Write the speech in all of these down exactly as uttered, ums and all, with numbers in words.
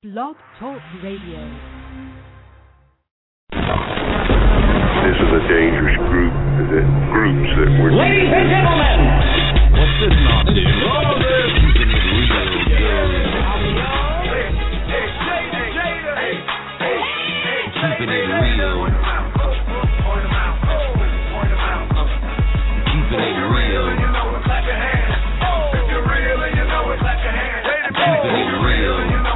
Blog Talk Radio. This is a dangerous group, that groups that were... Ladies and gentlemen, what's this nonsense? Love this. Keeping it real good. Keeping it real. Keeping it real. Keeping it real.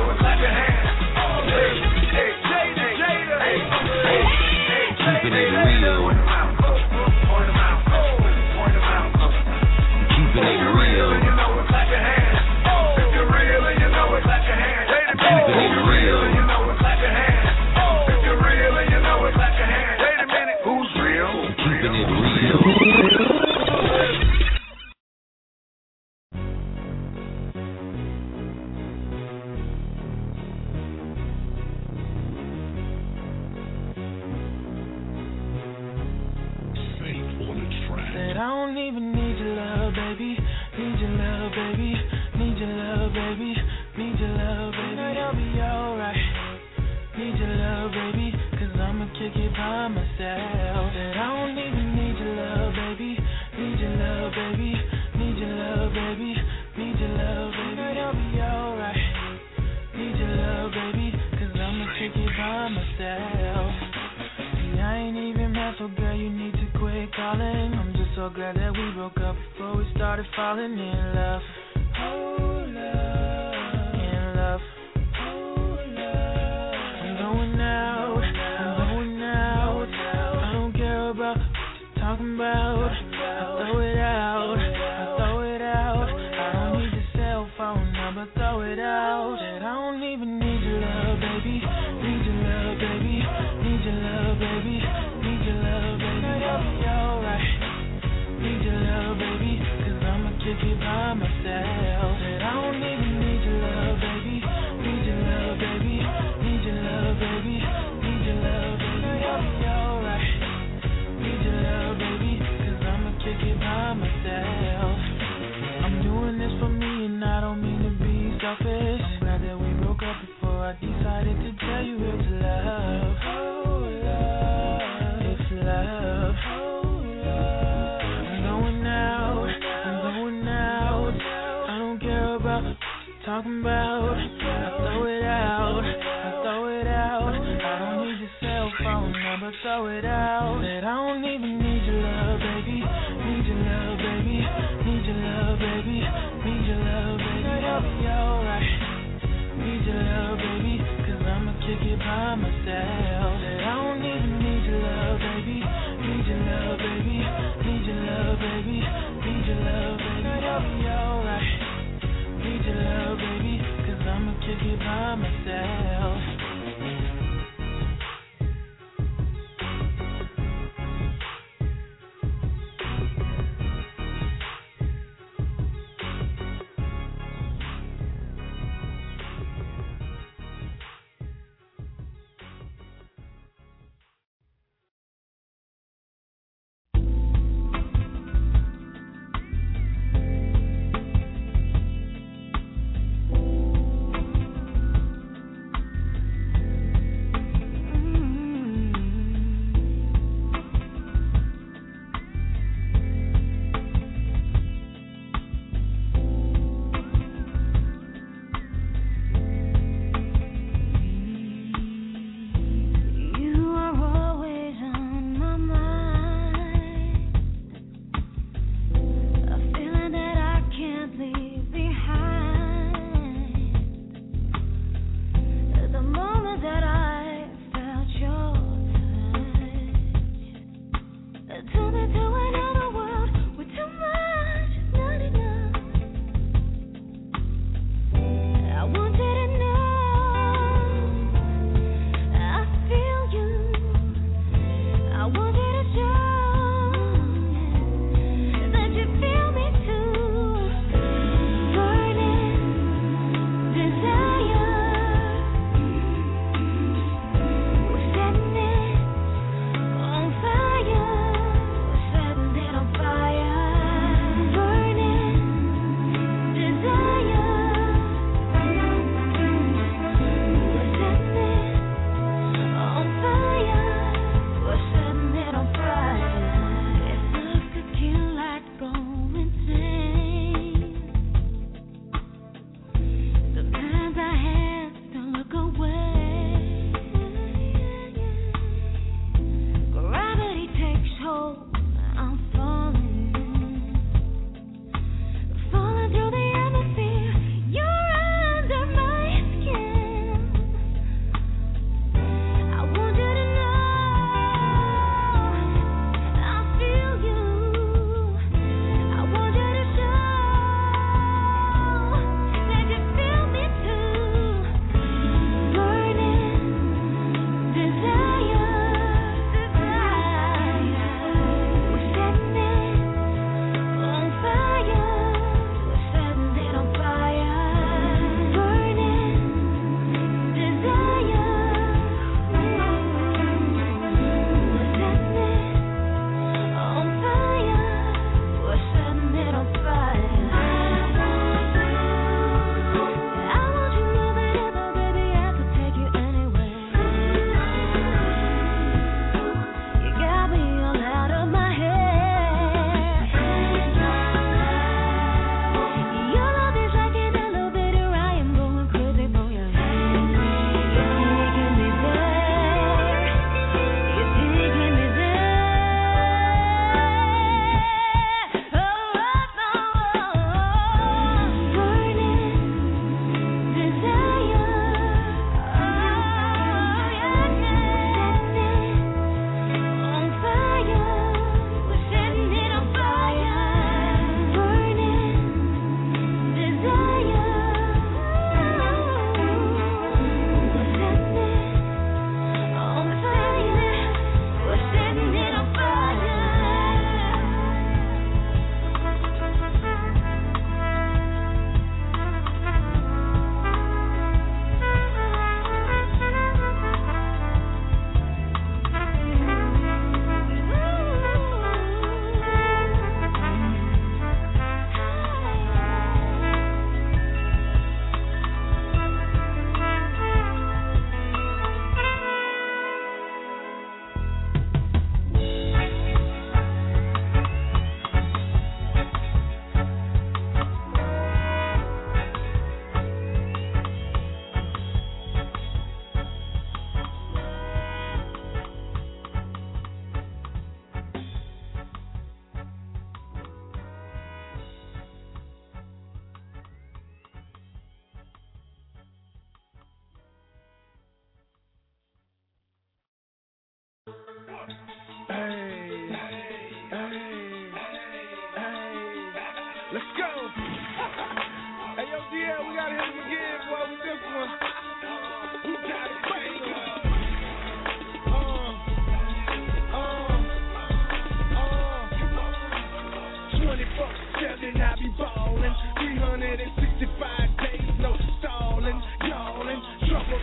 Keeping it real. Keeping it real. Keeping it real. Who's real? Keeping it real. Said I don't even need your love, baby. Need your love, baby. Need your love, baby. Need your love, baby. I'll be alright. Need your love, baby. Cause I'ma kick it by myself. Said I don't even need your love, baby. Need your love, baby. Need your love, baby. Need your love, baby. I'll be alright. Need your love, baby. Cause I'ma kick it by myself. See, I ain't even mad, so girl, you need to quit calling. I'm just so glad that we broke up before we started falling in love. Oh, love. In love. Oh, love. I'm going out. I'm going out. I don't care about what you're talking about. I throw it out. I throw it out. I don't need your cell phone number. Throw it out. Said I don't even need your love, baby. Need your love, baby. Need your love, baby. Need your love, baby. I'll be alright. Need your love, baby. Cause I'ma kick it by myself. Said I don't even need your love, baby. Need your love, baby. Need your love, baby. Need your love, baby. I'll be alright. Need your love, baby. Cause I'ma kick it by myself. I'm doing this for me and I don't mean to be selfish. I'm glad that we broke up before I decided to tell you it's love. Oh, love. It's love. Oh, love. I'm going out. I'm going out. I don't care about what you're talking about. I throw it out. I throw it out. I don't need your cell phone number. Throw it out. Said I don't even need your love, baby. Need your love, baby. Need your love, baby. Need your love, baby. I'll be alright. Need your love, baby. Cause I'ma kick it by myself. Said I don't even need your love, baby. Need your love, baby. Need your love, baby. Need your love, baby. I'll be alright. Need your love, baby. Cause I'ma kick it by myself.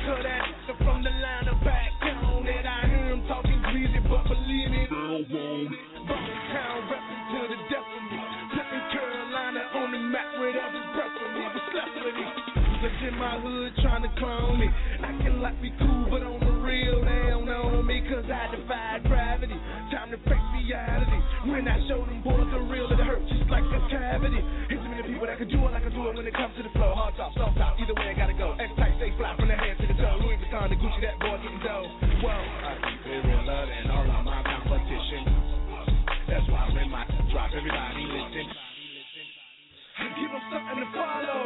cause that nigga from the line of back down. And I hear him talking greasy, but believe me, they don't want it. Bone town reppin' to the death of me. Putting Carolina on the map with every breath of me. But slept with me. Just in my hood trying to clone me. Acting like we cool, but on the real, they don't know me. Cause I defied gravity. Time to face reality. When I show them boys the real, it hurt just like a cavity. Here's so many people that can do it like I do it when it comes to the flow. Hard top, soft top, either way I gotta go. X-type, stay fly from the head to the toe. Louis Vuitton, the Gucci, that boy getting dough. Well, I keep it realer than all of my competition. That's why when my drop, everybody listen. I give them something to follow.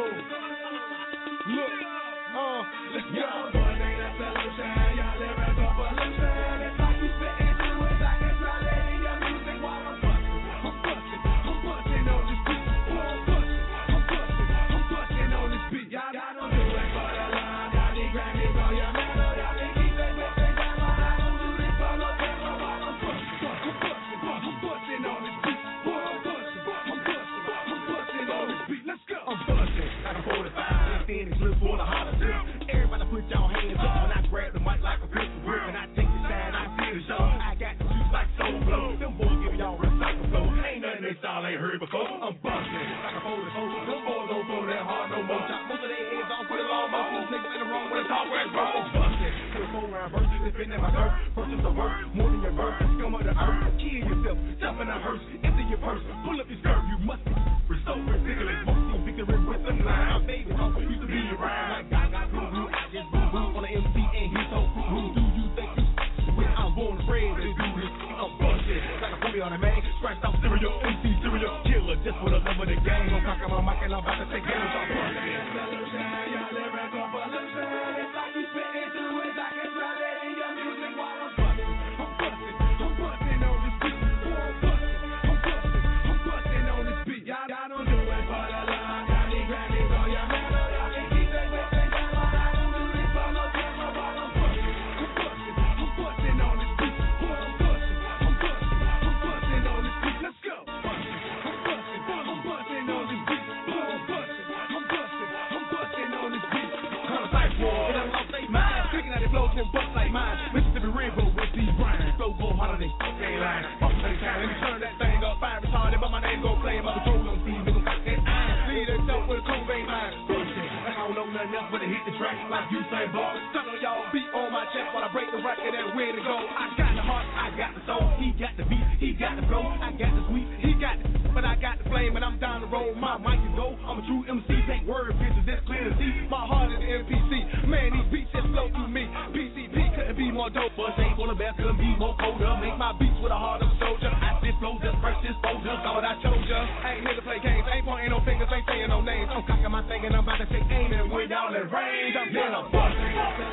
Look, uh, let's go. Boys ain't a solution, y'all live as a pollution. It's like you spitting through it like it's not letting your music while I'm busting. I'm busting, I'm busting on this beat. I'm busting, I'm busting, I'm busting on this beat. Y'all don't do it for the love, y'all need Grammys on your medal. Y'all need keep it whipping down, but I don't do this for no camera while I'm busting. I'm busting, I'm busting on this beat. I'm busting, I'm busting, I'm busting on this beat. Let's go. I'm busting like a forty-five, then it's little for the holler. Everybody put y'all hands up when I grab the mic like a pistol grip and I take the shine, I feel the show. I got the juice like soul flow. Them boys give y'all recycle flow. Ain't nothing they style ain't heard before. I'm busting like a forty-four. Them boys don't go that hard no more. Chop most of their heads off with a long motion. These niggas in the wrong with a talk where it's wrong. I'm busting to a four-round verse. It's been in my dirt. Purchase a word more than your verse. Scum of the earth. Kill yourself. Jump in a hearse. Empty your purse. Pull up your skirt. You must be so ridiculous. Most victory with them lines. Baby, talk used to be around like God got boo boo. I just boo boo on the M C and he's so cool. Who do you think you when I'm born and bred to do this? I'm busted like a fully on a man. Scratched out cereal, M C cereal killer. Just for the love of the game. I'm cocking my mic and I'm about to take damage. I'm busted. Y'all lyrical pollution. It's like you spitting through it like it's not letting your music while I'm busting. I'm busting, I'm busting on this beat. I'm busting, I'm busting, I'm busting on this beat. Y'all, y'all don't do it for the love. Y'all need Grammys on your medal. Y'all can keep it whipping down, but I don't do this for no camera while I'm busting. I'm busting, I'm busting on this beat. I'm busting, I'm busting, I'm busting on this beat. Let's go. Busting, I'm busting, I'm busting on this beat. I'm busting, I'm busting, I'm busting on this beat. Kind of like war, and I'm off they mind. Picking out the flows and bust like mine. Mississippi River with these rhymes. Flow go harder than okay line. Up to the time, let me turn that thing up. Fire retarded, but my name go play. My patrol on Steve, make them cock that iron. Lead herself with a cool vein line. Bullshit, like I don't know nothing else but to hit the track like you say, boy. Some of y'all beat on my chest while I break the record and where to go. I got the heart, I got the soul. He got the beat, he got the flow. I got the sweet, he got the but I got the flame and I'm down the road. My mic is go. I'm a true M C, take word pictures, that's clear to see. My heart is M P C. Man, these beats just flow through me. P C P couldn't be more dope. But ain't for the best, couldn't be more colder. Make my beats with a heart of a soldier. I spit flows just fresh disposal. Thought I chose ya. Ain't here to play games. Ain't pointing no fingers. Ain't saying no names. I'm cocking my thing and I'm about to take aim and when y'all in range. I'm yeah, I'm busting.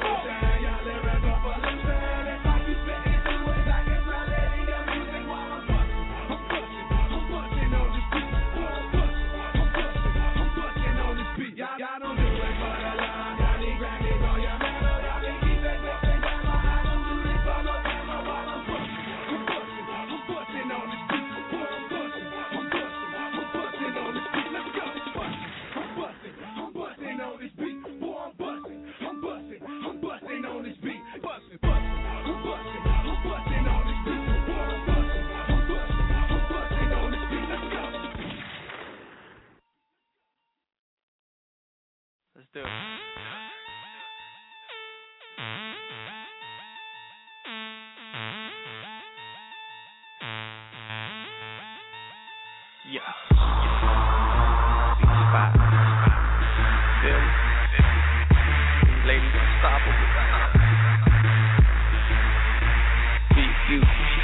Y'all lyrical pollution. It's like you spitting through it like it's not letting your music while I'm busting. I'm busting. I'm busting on this beat. I'm busting. I'm busting. I'm busting on this beat. Y'all, y'all don't do it for the love. Y'all need Grammys on your medal. Y'all can keep it whipping down, but I don't do this for no camera while I'm busting. I'm busting. I'm busting on this beat. I'm busting. I'm busting. I'm busting on this beat. Let's go. Busting. I'm busting. I'm busting on this beat. Boy, I'm busting. I'm busting. I'm busting on this beat. Busting. Busting. I'm busting. I'm busting on this beat. Boy, I'm busting. I'm busting. I'm busting on this beat. Let's go. Let's do it. Yeah. sixty-five. Feel me? These ladies unstoppable. Be you.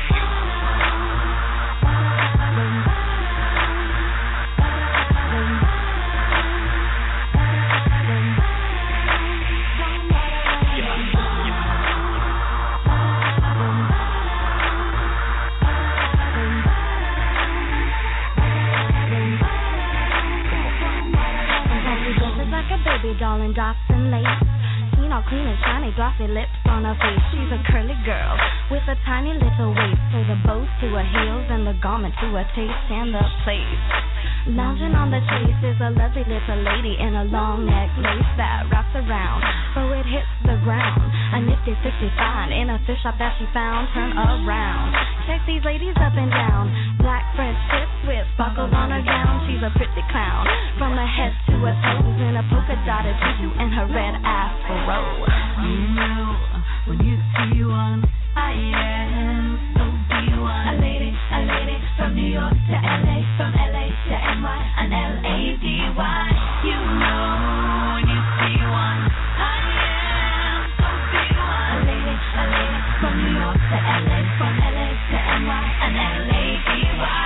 Baby doll in dots and lace, seen all clean and shiny, glossy lips on her face. She's a curly girl with a tiny little waist, so the bows to her heels and the garment to her taste and the place. Lounging on the chase is a lovely little lady in a long neck lace that wraps around, so it hits the ground. A nifty fifty fine in a fish shop that she found. Turn around, check these ladies up and down. Black French tips with sparkles on her gown. She's a pretty clown from her head to her toes in a polka dotted tutu and her red afro. You know when you see one, I am so be one. A lady, a lady from New York to L A, from L A to N Y, an L A D Y. You know when you see one, I am so be one. A lady, a lady from New York to L A, from L A to N Y, an L A D Y.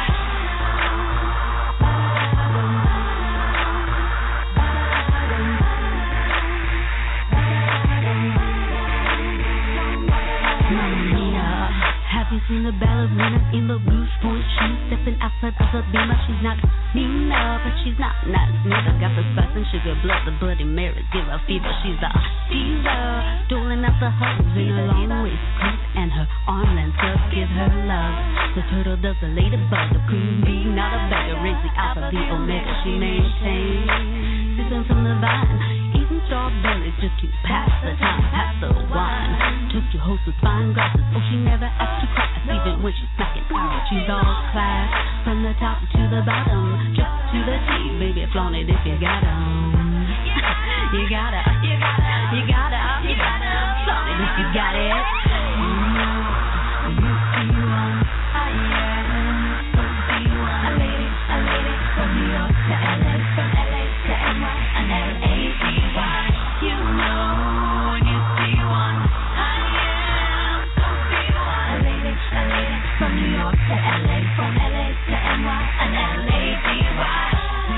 Have you seen the ballerina in the blue point shoes stepping outside of the beamer? She's not Nina, but she's not nice neither. Got the spice and sugar, blood, the Bloody Marys give her fever. She's a diva, doling out the hugs in her long waistcoat and her arm length up, give her love. The turtle does the ladybug, the queen bee, not a beggar, raise the alpha, the omega. She maintains, sipping from the vine, eating strawberries just to pass the time, pass the wine. Took your host with fine glasses, oh she never asked to class, even when she's smacking out. She's all class, from the top to the bottom, just to the T, baby, flaunt it if you got 'em. You gotta, you gotta, you gotta, you gotta, flaunt it if you got it. You know, when you see one, I am so be one. A lady, a lady, from New York to L A, from L A to N Y, an L A D Y. You know, when you see one, I am so be one. A lady, a lady, from New York to L A, from L A to N Y, an L A D Y.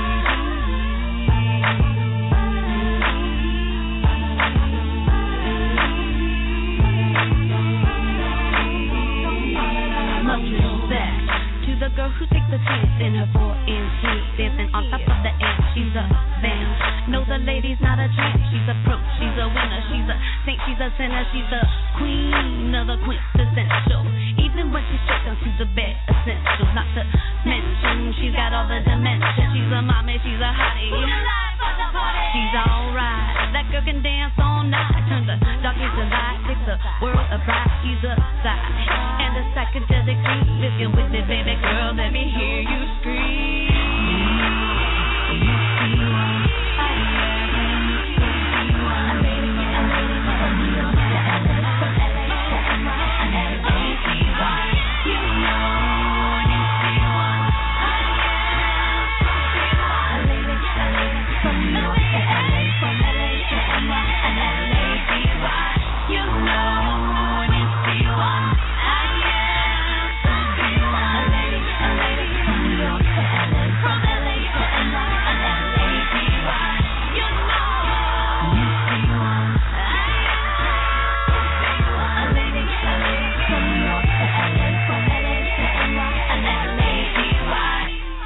Much respect to the girl who takes the chance in her four inch heels, dancing on top of the amp. She's a fan. No, the lady's not a tramp. She's a pro. She's a winner. She's a saint. She's a sinner. She's the queen of the quintessential. Even when she's stripped down to the bare essentials, not to mention she's got all the dimensions. She's a mommy. She's a hottie. She's alright. That girl can dance all night. Turn the darkness to light. Takes the world apart. She's a side and a psychedelic dream. If you're with it, baby girl, let me hear you scream. You see one, I am so see one. A lady, a lady from New York to L A, from L A to N Y, an L A D Y. You know when you see one, I am so see one. A lady, a lady from New York to L A, from L A to N Y, an L A D Y. You know when you see one, I am so see one. A lady, a lady from New York to L A, from L A to N Y, an L A D Y. You know when you see one, I am so see one. A lady, a lady from New York to L A, from L A to N Y, an L A D Y.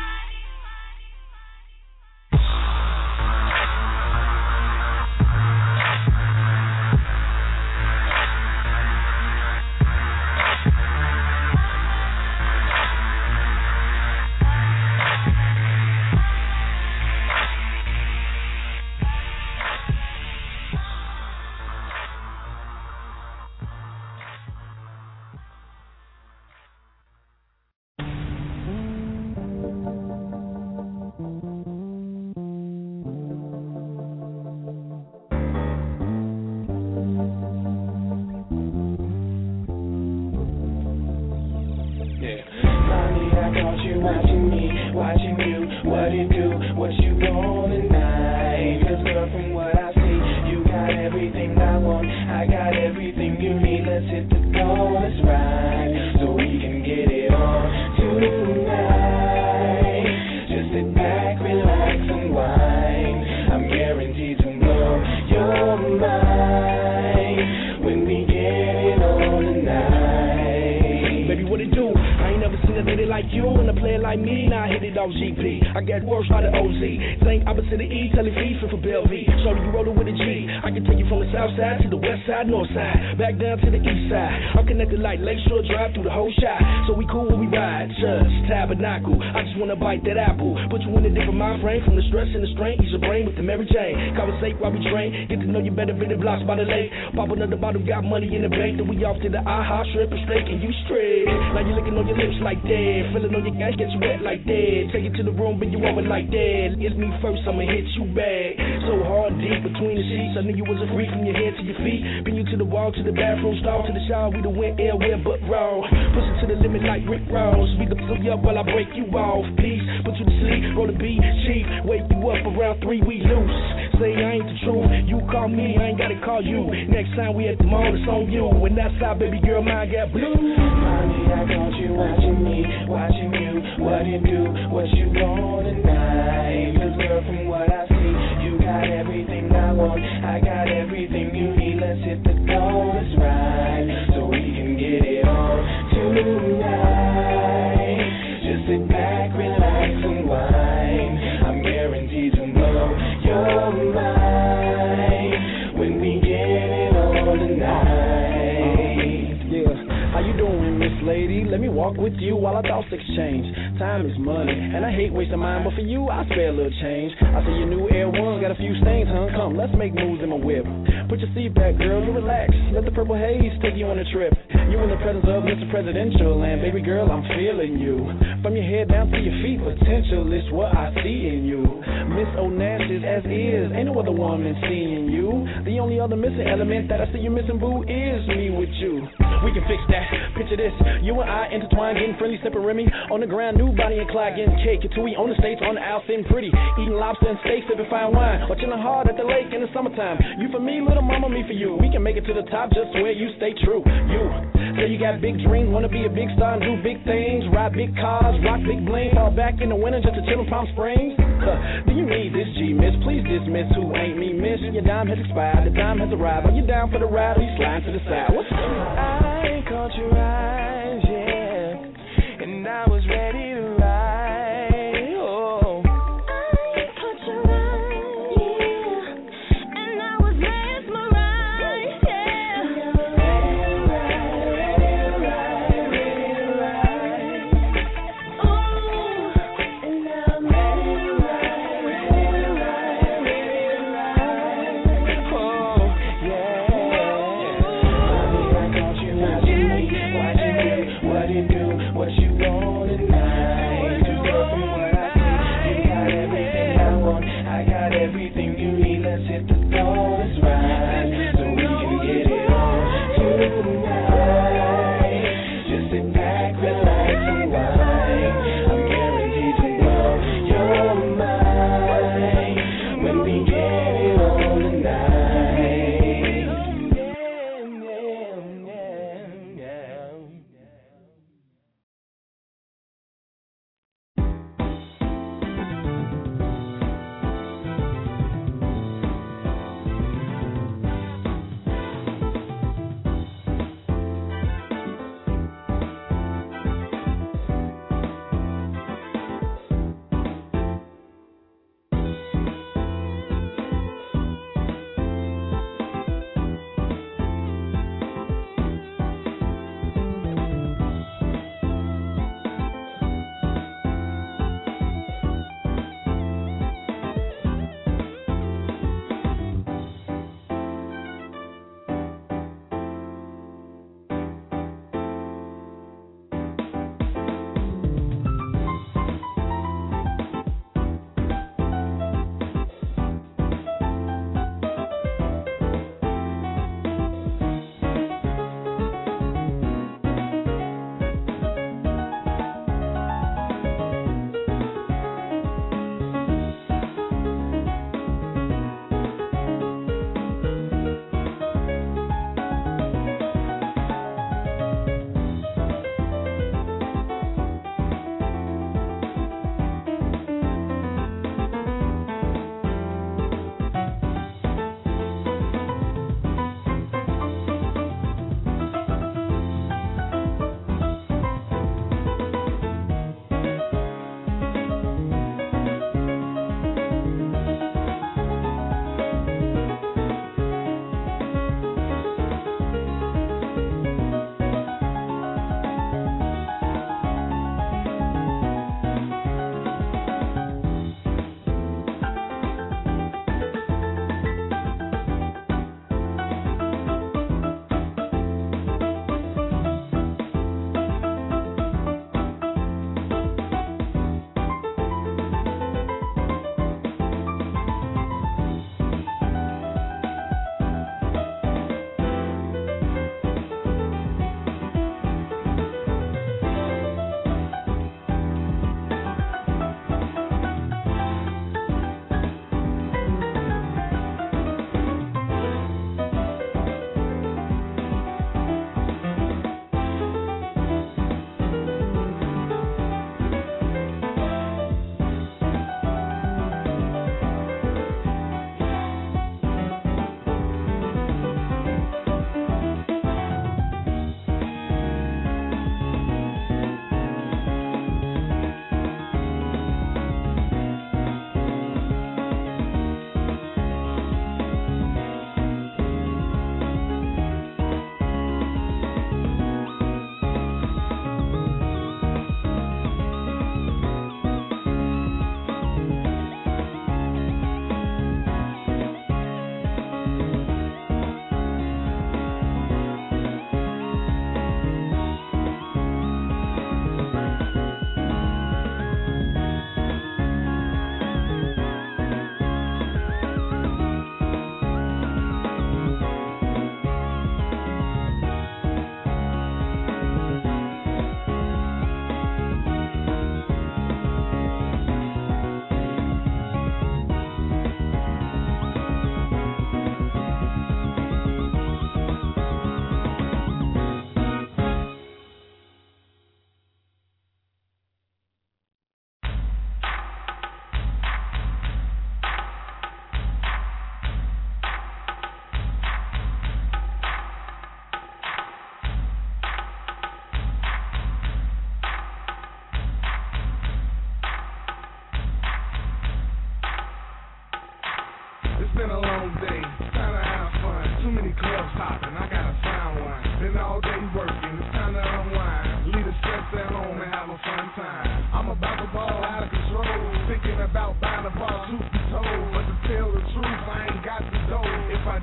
Watching me, watching you, what it do, what you want tonight. Cause girl, from what I see, you got everything I want, I got everything you need. Let's hit the door, let's ride, so we can get it on tonight. Just sit back, relax and whine. I'm guaranteed to blow your mind when we get it on tonight. Baby, what it do? I ain't never seen a lady like you and a player like me. Now hit it it off G P. I got worse by the O Z. Think opposite of E, tell it feet for Bellevue. So you rollin' with a G. I can take you from the south side to the west side, north side, back down to the east side. I'm connected like Lakeshore Drive through the whole shot. So we cool when we ride. Church, tabernacle. I just wanna bite that apple. Put you in a different mind frame from the stress and the strain. Ease your brain with the Mary Jane. Conversate while we train. Get to know you better, been the blocks by the lake. Pop another bottle, got money in the bank. Then we off to the aha, shrimp and steak, and you straight. Now you licking on your lips like that. Feeling on your gas, get you wet like that. Take it to the room, bend you over like that. It's me first, I'ma hit you back. So hard, deep between the sheets. I knew you was a freak from your head to your feet. Bring you to the wall, to the bathroom stall, to the shower. We done went airware but raw. Push it to the limit like Rick Ross. Speak up so you up while I break you off. Peace, put you to sleep, roll the beat, cheap. Wake you up around three, we loose. Say I ain't the truth. You call me, I ain't gotta call you. Next time we at the mall, it's on you. When that's how, baby girl, mine got blue. Mommy, I got you watching me, watching you. What you do, what you want tonight. 'Cause girl, from what I see, you got everything I want. I got everything you need. Let's hit the door, let's ride, so we can get it on tonight. Just sit back, relax, and wine. I'm guaranteed to blow your mind when we get it on tonight. Yeah, how you doing, Miss Lady? Let me walk with you while our thoughts exchange. Time is money, and I hate wasting mine, but for you, I spare a little change. I see your new Air One got a few stains, huh? Come, let's make moves in my whip. Put your seat back, girl, you relax. Let the purple haze take you on a trip. You in the presence of Mister Presidential, and baby girl, I'm feeling you. From your head down to your feet, potential is what I see in you. Miss Onassis as is, ain't no other woman seeing you. The only other missing element that I see you missing, boo, is me with you. We can fix that. Picture this, you and I intertwined, getting friendly, sipping Remy. On the ground, new Bonnie and Clyde getting cake. Until we on the States, on the Isle, sitting pretty. Eating lobster and steak, sipping fine wine. Or chilling hard at the lake in the summertime. You for me, little mama, me for you. We can make it to the top just where you stay true. You, say you got big dreams, wanna be a big star and do big things. Ride big cars, rock big bling. Fall back in the winter just to chill in Palm Springs. Huh, do you need this G, miss? Please dismiss who ain't me, miss. Your dime has expired, the time has arrived. Are you down for the ride or you sliding to the side? What's up? I caught your eyes, yeah, and I was ready to ride. Oh, I caught your eyes, yeah, and I was mesmerized, yeah. ready to ride, ready to ride, ready to ride. Ooh, And I'm ready to ride, ready to ride, ready to ride. Oh, yeah. Mommy, I got you watching me, watching you. What you do, what you want tonight.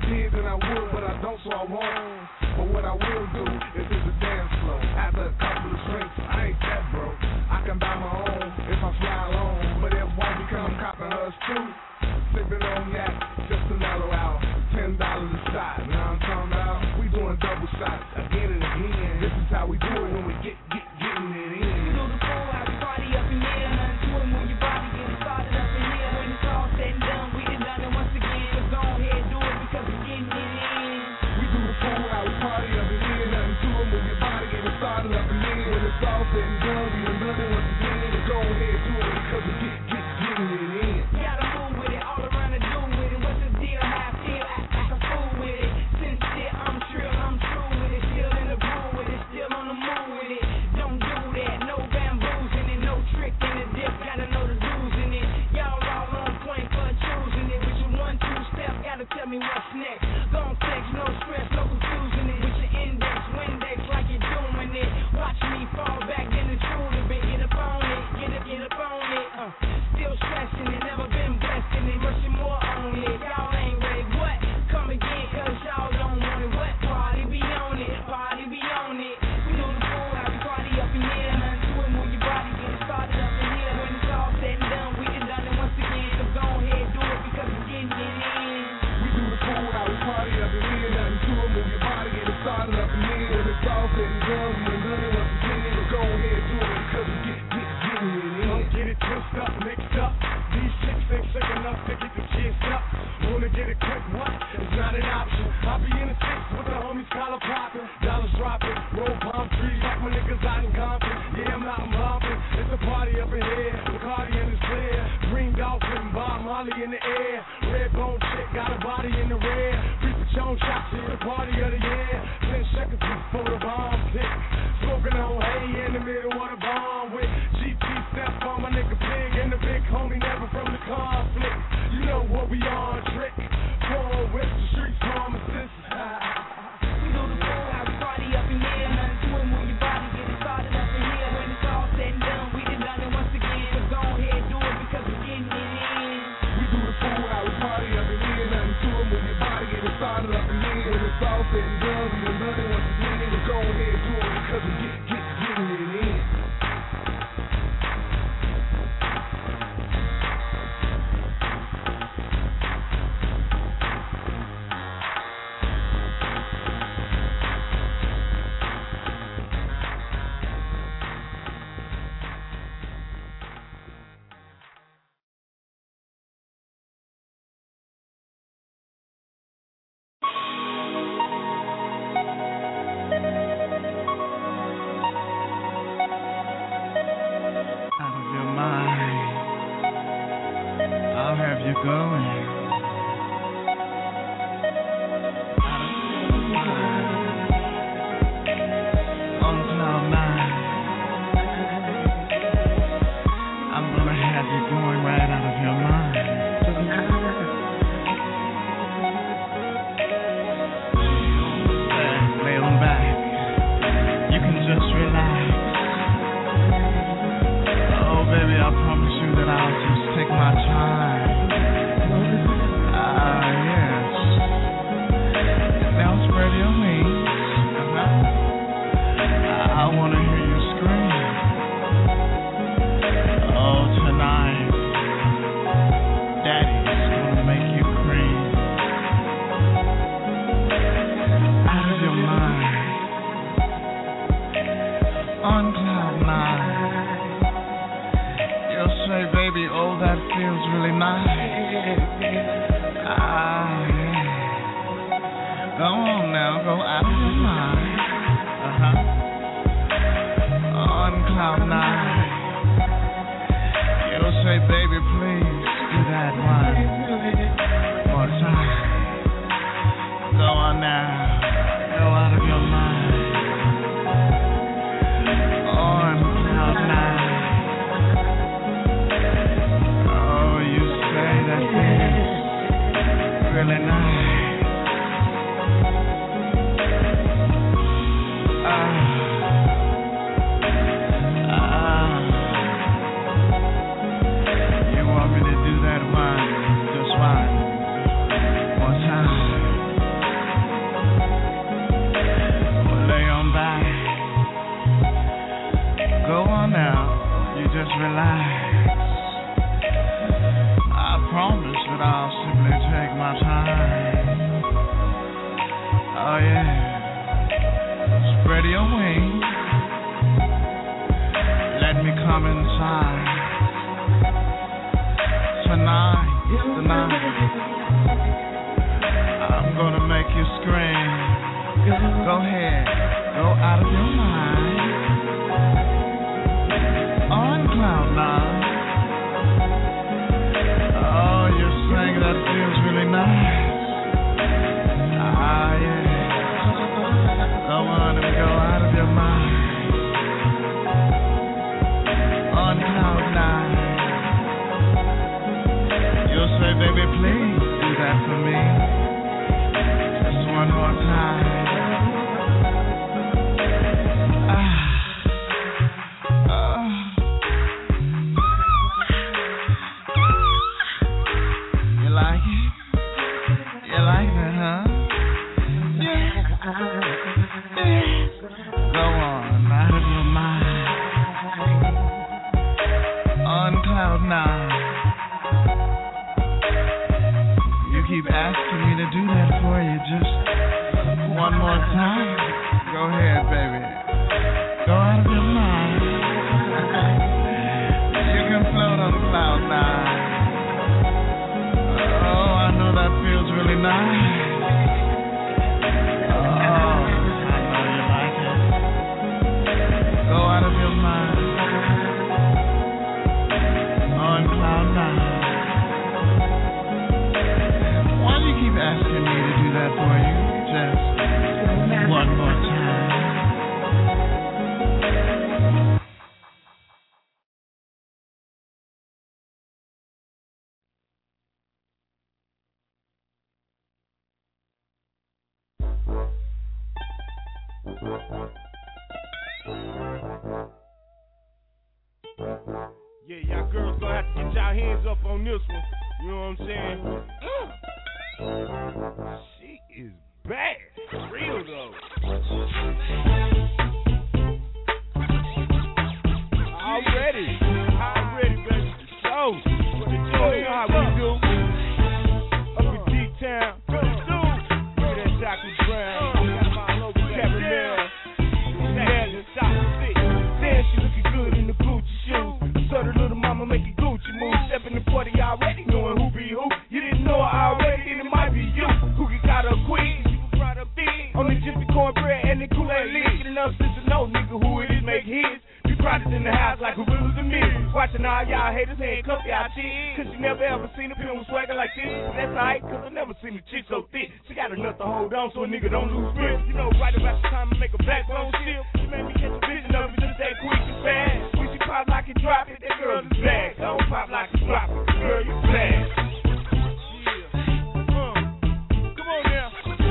did, then I would, but I don't, so I won't. But what I will do is hit the dance floor. After a couple of drinks, I ain't that broke. I can buy my own if I fly alone. But if one become copping hers too, sipping on yak just to mellow out. Ten dollars a shot. Now I'm talking about we doing double shots again and again. This is how we do it when we get get getting it in. You know the full house party up in here. Nothing to it, move your body, get it started up in here. When it's all said and done, we done done it once again. So go ahead, do it because we're getting it in. We do the full house party up in here. Nothing to it, move your body, get it started up in here. When it's all said and done, we done done it once again. So go ahead, do it because we get get getting it in. Gotta move with it, all around the do with it. What's the deal? How I feel? Act like a fool with it. Sincere, I'm trill, I'm true with it. Still in the groove with it, still on the move with it. Don't do that, no bamboozing it, no trick in the dip. Gotta know the do's in it. Y'all all on point for choosing it. With your one, two step, gotta tell me what's next. Gon' flex, no stress, no confusing it. With your index, windex, like you're doing it. Watch me fall back, then it's true to be. Get up on it, get up, get up on it. Uh, still stressing it, never been blessed in it. Rushing more on it, y'all ain't ready. What? Come again, cause y'all don't want it. What? Party be on it, party be on it. We know the full house party up in here. Nothing to it, move your body, get it started up in here. When it's all said and done, we done done it once again. So go ahead, do it because we're getting it in. We do the full house party up in here. Nothing to it, move your body, get it started up in here. When it's all said and done, we done done it once again. So go ahead, do it because we get get getting it in. Don't get it twisted up, mixed up. These chicks ain't sick enough to get the gist up. Wanna get it quick, what? It's not an option. I be in the six with the homies collar popping, dollars dropping, roll palm trees like my niggas out in Compton. Yeah, I'm out in Compton. It's a party up in here, the Cardian is clear. Green dolphin, Bob Molly in the air. Red bone chick got a body in the red. Free Patron shots in the party of the year. Ten seconds before the bomb click. Smoking on hay in the middle of the bomb with G T Step on my nigga Pig and the big homie never from the conflict. You know what we on, trick. Four with the streets, mama, sisters. We do the full house party up in here. Nothing to it, move your body, get it started up in here. When it's all said and done, we done done it once again. So go ahead, do it because we're getting it in. We do the full house party up in here. Nothing to it, move your body, get it started up in here. When it's all said and done, we done done it once again. So go ahead, do it because we get get getting it in. Out of your mind, I'll have you going. Out of your mind, on cloud nine, I'm gonna have you going right out of your mind. Lay on back, you can just relax. Oh, baby, I promise you that I'll just take my time. Ah, yes. Now spread your wings. Uh-huh. I want to hear you scream. Oh, tonight, Daddy's gonna make you cream. Out of your mind, on cloud nine. You'll say, baby, oh, that feels really nice. Ah, yeah. Go on now, go out of your mind. Uh-huh. On cloud nine. You'll say, baby, please do that one more time. Go on now, go out of your mind. On cloud nine. That feels really nice. Ah, ah. You want me to do that one, just one more time? relax. I promise that I'll simply take my time. Oh yeah. Spread your wings. Let me come inside. Tonight, tonight, I'm gonna make you scream. Go ahead, go out of your mind. On cloud nine. Oh, you're saying that feels really nice. Ah, yeah. Go on and go out of your mind. On cloud nine. You'll say, baby, please do that for me. Just one more time. Yeah, y'all girls gonna have to get y'all hands up on this one. You know what I'm saying? She is bad. For real though. Already. Already, baby. So, what they do, you know how we do. Up in D-Town. What they do? Look at that chocolate brown. Caramel. Legend, chocolate. Damn, she looking good in the Gucci shoes. So the little mama making Gucci moves. Stepping the party already, knowing who be who. You didn't know her already, then it might be you. Who can got her queen? She was brought up big. On the jiffy cornbread and the Kool-Aid leak. Get enough sense to know, nigga, who it is, make his. Be products in the house like gorillas and me. Watching all y'all haters handcuff y'all cheese. Cause you never ever seen a pimp with swagger like this. That's alright, cause I never seen a chick so thick. She got enough to hold on so a nigga don't lose grip. You know, right about the time I make a backbone shift. She made me catch a vision of it just that quick and fast. When she pop like and drop it, that girl is bad. Don't pop like and drop it, girl, you bad. Yeah. Uh. Come on now.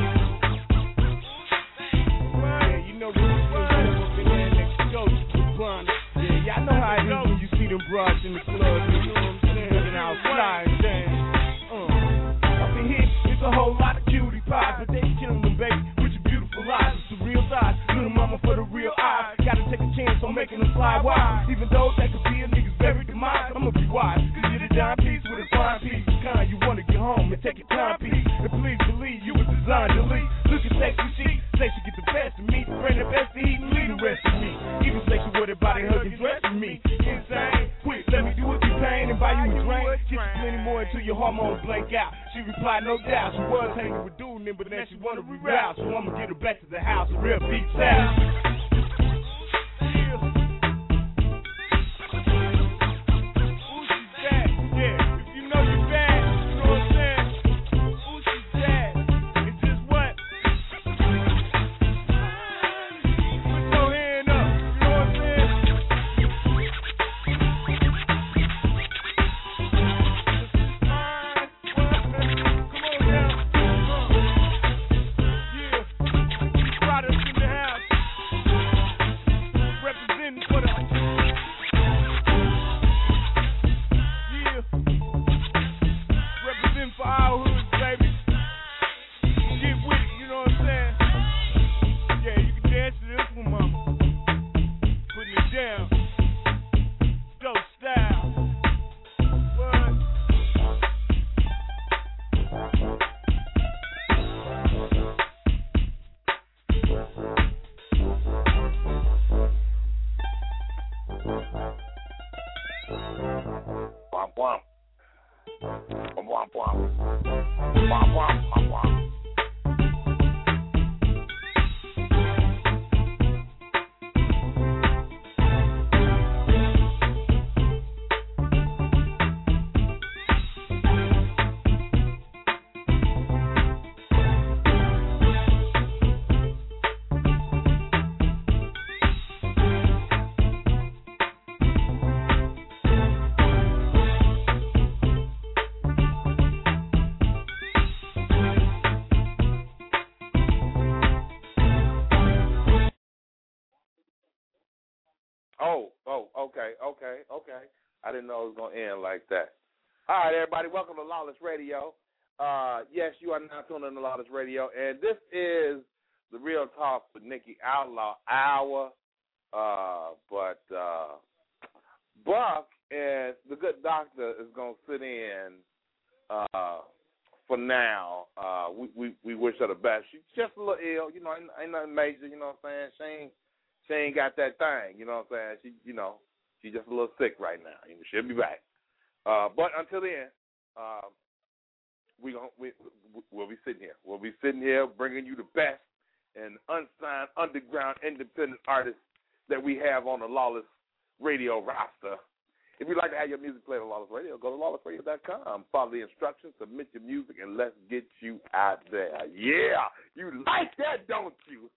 Yeah, you know what we're doing up in there next to go. Yeah, y'all know how it is when you see them broads in the club. You know what I'm saying? Looking outside, damn. Uh. Up in here, it's a whole lot of cutie pies, but they killing them, baby, with your beautiful eyes. It's the real size, little mama for the real eyes. Gotta take a chance on making them fly wide. Even though that could be a nigga's very demise, I'ma be wise. Cause you're the dime piece with a fine piece. The kind you wanna get home and take your time piece. And please believe you was designed to lead. Look at sexy chic, say she get the best of me. Bring the best to eat and leave the rest of me. Even say she wear the body hugging dress with me. Insane, quick, let me do it through pain and buy you a drink. Get you plenty more until your hormones blank out. She replied, no doubt, she was hanging with dude, but then she wanna reroute. So I'ma get her back to the house, a real deep south. Womp womp. Womp womp womp. Womp womp womp womp. Oh, oh, okay, okay, okay. I didn't know it was going to end like that. All right, everybody, welcome to Lawless Radio. Uh, yes, you are now tuning in to Lawless Radio, and this is the Real Talk with Nikki Outlaw Hour. Uh, but uh, Buck and the good doctor is going to sit in uh, for now. Uh, we, we, we wish her the best. She's just a little ill, you know, ain't, ain't nothing major, you know what I'm saying? She ain't, she ain't got that thing, you know what I'm saying? She, you know, she's just a little sick right now. You know, she'll be back. Uh, but until then, uh, we gonna, we, we'll be sitting here. We'll be sitting here bringing you the best and unsigned underground independent artists that we have on the Lawless Radio roster. If you'd like to have your music played on Lawless Radio, go to lawless radio dot com. Follow the instructions, submit your music, and let's get you out there. Yeah, you like that, don't you?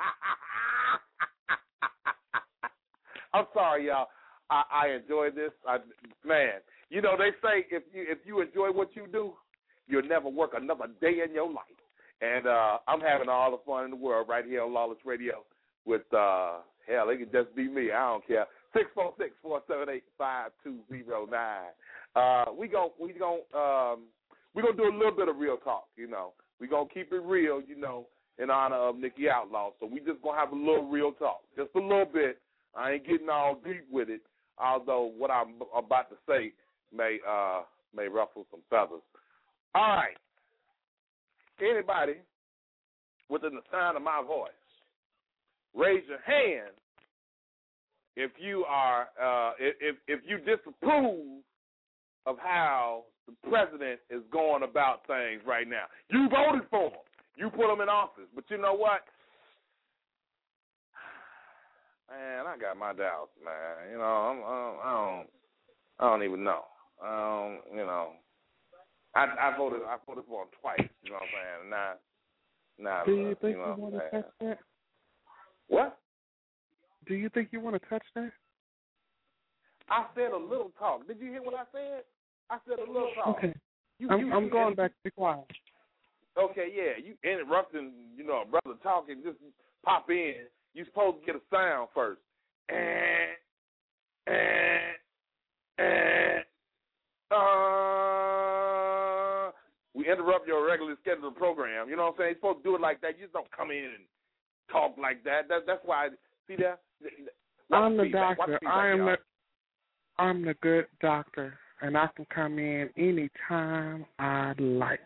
I'm sorry, y'all. I, I enjoy this. I, man, you know, they say if you if you enjoy what you do, you'll never work another day in your life. And uh, I'm having all the fun in the world right here on Lawless Radio with, uh, hell, it could just be me. I don't care. six four six, four seven eight, five two zero nine. Uh, we gon' we gon' um, we gonna do a little bit of real talk, you know. We gonna keep it real, you know, in honor of Nikki Outlaw. So we just gonna have a little real talk, just a little bit. I ain't getting all deep with it, although what I'm about to say may uh, may ruffle some feathers. All right. Anybody within the sound of my voice, raise your hand if you are uh, if if you disapprove of how the president is going about things right now. You voted for him. You put him in office. But you know what? Man, I got my doubts, man. You know, I'm, I'm, I don't, I don't even know. Um, you know, I, I voted, I voted for him twice. You know what I'm saying? Now, now, do you think you, know you want to touch that? What? Do you think you want to touch that? I said a little talk. Did you hear what I said? I said a little talk. Okay. You, I'm, you, I'm you, going you, back to be quiet. Okay, yeah. You interrupting, you know, a brother talking, just pop in. You supposed to get a sound first. And, and, and, uh, we interrupt your regularly scheduled program. You know what I'm saying? You're supposed to do it like that. You just don't come in and talk like that. that that's why, see that? I'm the feedback? doctor. Feedback, I am y'all? the, I'm the good doctor, and I can come in any time I like.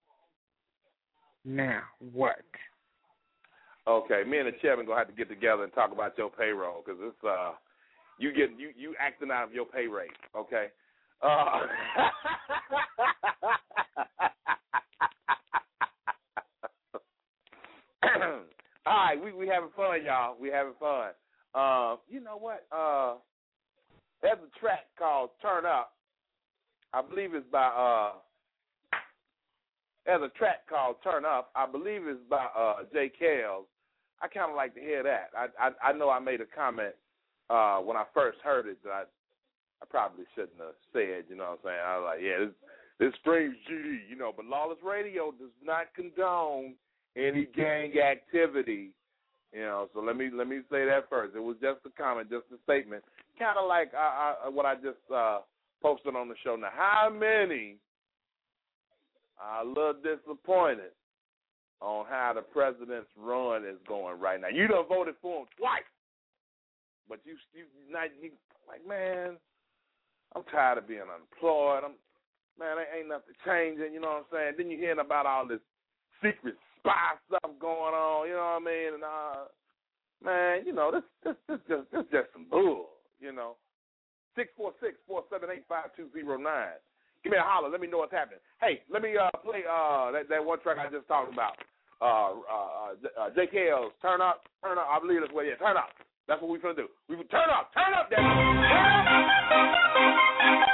Now, what? Okay, me and the chairman gonna have to get together and talk about your payroll because it's uh, you get you you acting out of your pay rate. Okay. Uh, all right, we we having fun, y'all. We having fun. Uh, you know what? Uh, there's a track called "Turn Up." I believe it's by uh. There's a track called "Turn Up." I believe it's by uh, Jay Kells. I kind of like to hear that. I, I I know I made a comment uh, when I first heard it that I, I probably shouldn't have said. You know what I'm saying? I was like, yeah, this this screams G D. You know, but Lawless Radio does not condone any gang activity. You know, so let me let me say that first. It was just a comment, just a statement, kind of like I, I, what I just uh, posted on the show. Now, how many are a little disappointed on how the president's run is going right now? You done voted for him twice, but you you not you, like, man, I'm tired of being unemployed. I'm man, there ain't nothing changing. You know what I'm saying? Then you hearing about all this secret spy stuff going on. You know what I mean? And uh, Man, you know, this this this just this just some bull, you know. Six four six, four seven eight, five two zero nine. Give me a holler, let me know what's happening. Hey, let me uh play uh that, that one track I just talked about. Uh uh, uh J K L's Turn Up, Turn Up, I believe that's what yeah, turn up. That's what we finna do. We turn up, turn up, that turn up.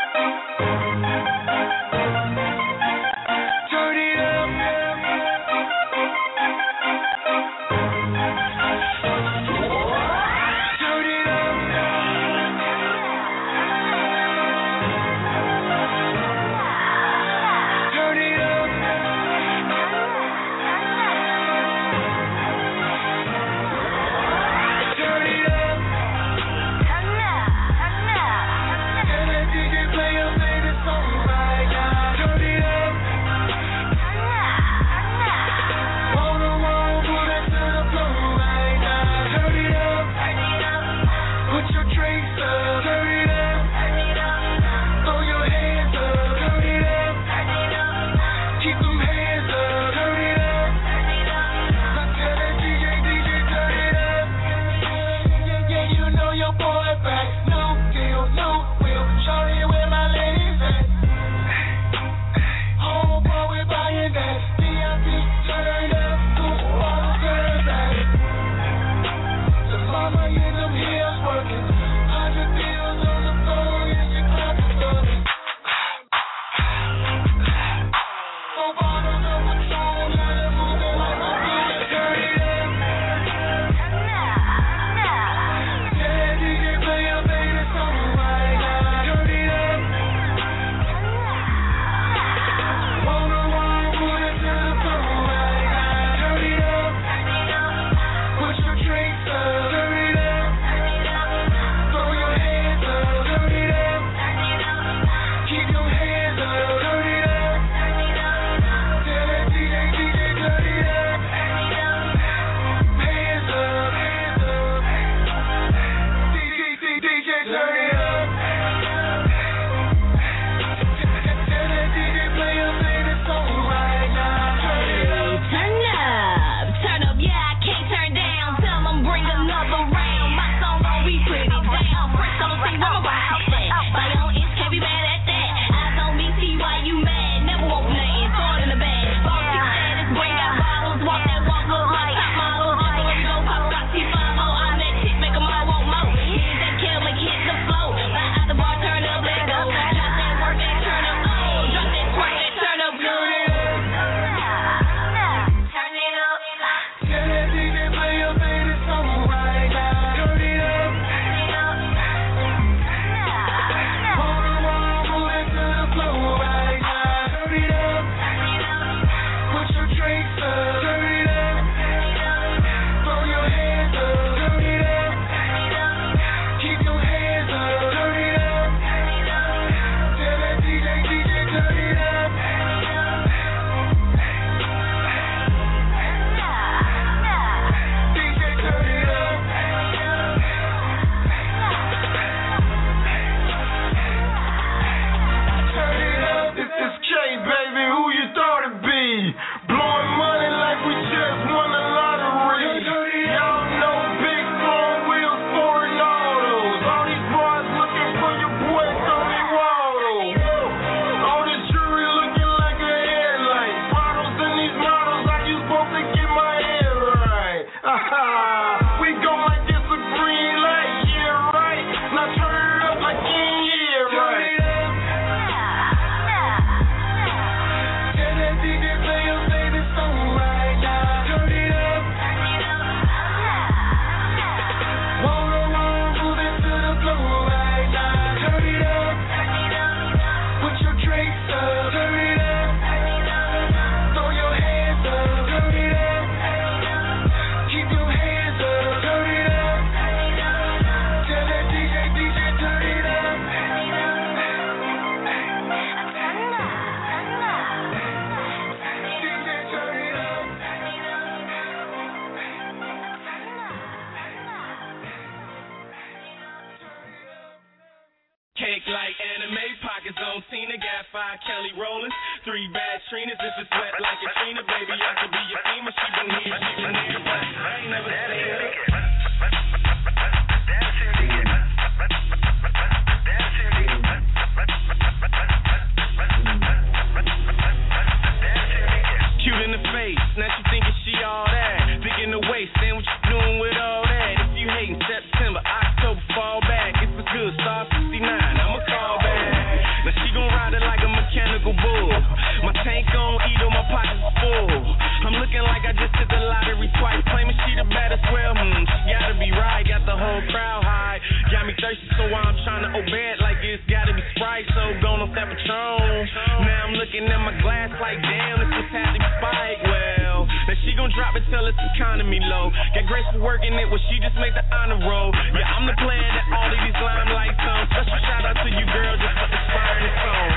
Cake like anime, pockets on Tina, got five Kelly Rollins, three bad Trinas. If it's wet like Katrina, baby, I could be your FEMA. She been here, she been here, but I ain't never seen her. what you doing with all that? If you hating September, October, fall back. If it's good, star fifty-nine, I'ma call back. Now she gon' ride it like a mechanical bull. My tank on E, though my pockets full. I'm looking like I just hit the lottery twice, claiming she the baddest. Well, hmm, she gotta be right. Got the whole crowd high. Got me thirsty, so I'm trying to obey it like it's gotta be Sprite. So gone off that Patron. Now I'm looking at my glass like, damn, this was had to be Spike. Well, now she gon' drop it till it's economy low. Got grace for working it, well, she just made the honor roll. Yeah, I'm the player that all of these limelights on. Special shout out to you, girl, just for inspiring the song.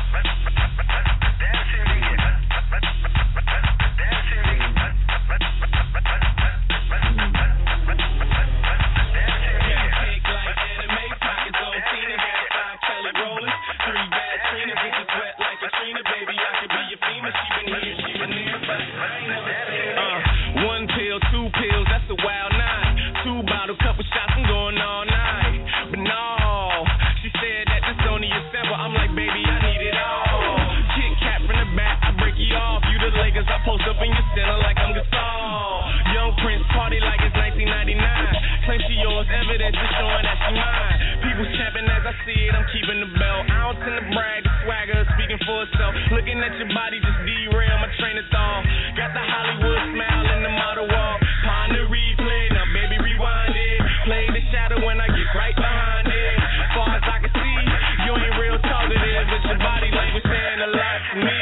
Post up in your center like I'm Gasol. Young Prince party like it's nineteen ninety-nine. Claim she yours, evidence is showing that she mine. People champing as I see it, I'm keeping the belt. I don't tend to brag, the swagger speaking for itself. Looking at your body just derail my train of thought. Got the Hollywood smile in the model wall. Pond the replay, now baby rewind it. Play the shadow when I get right behind it. As far as I can see, you ain't real talkative, but your body language saying a lot to me.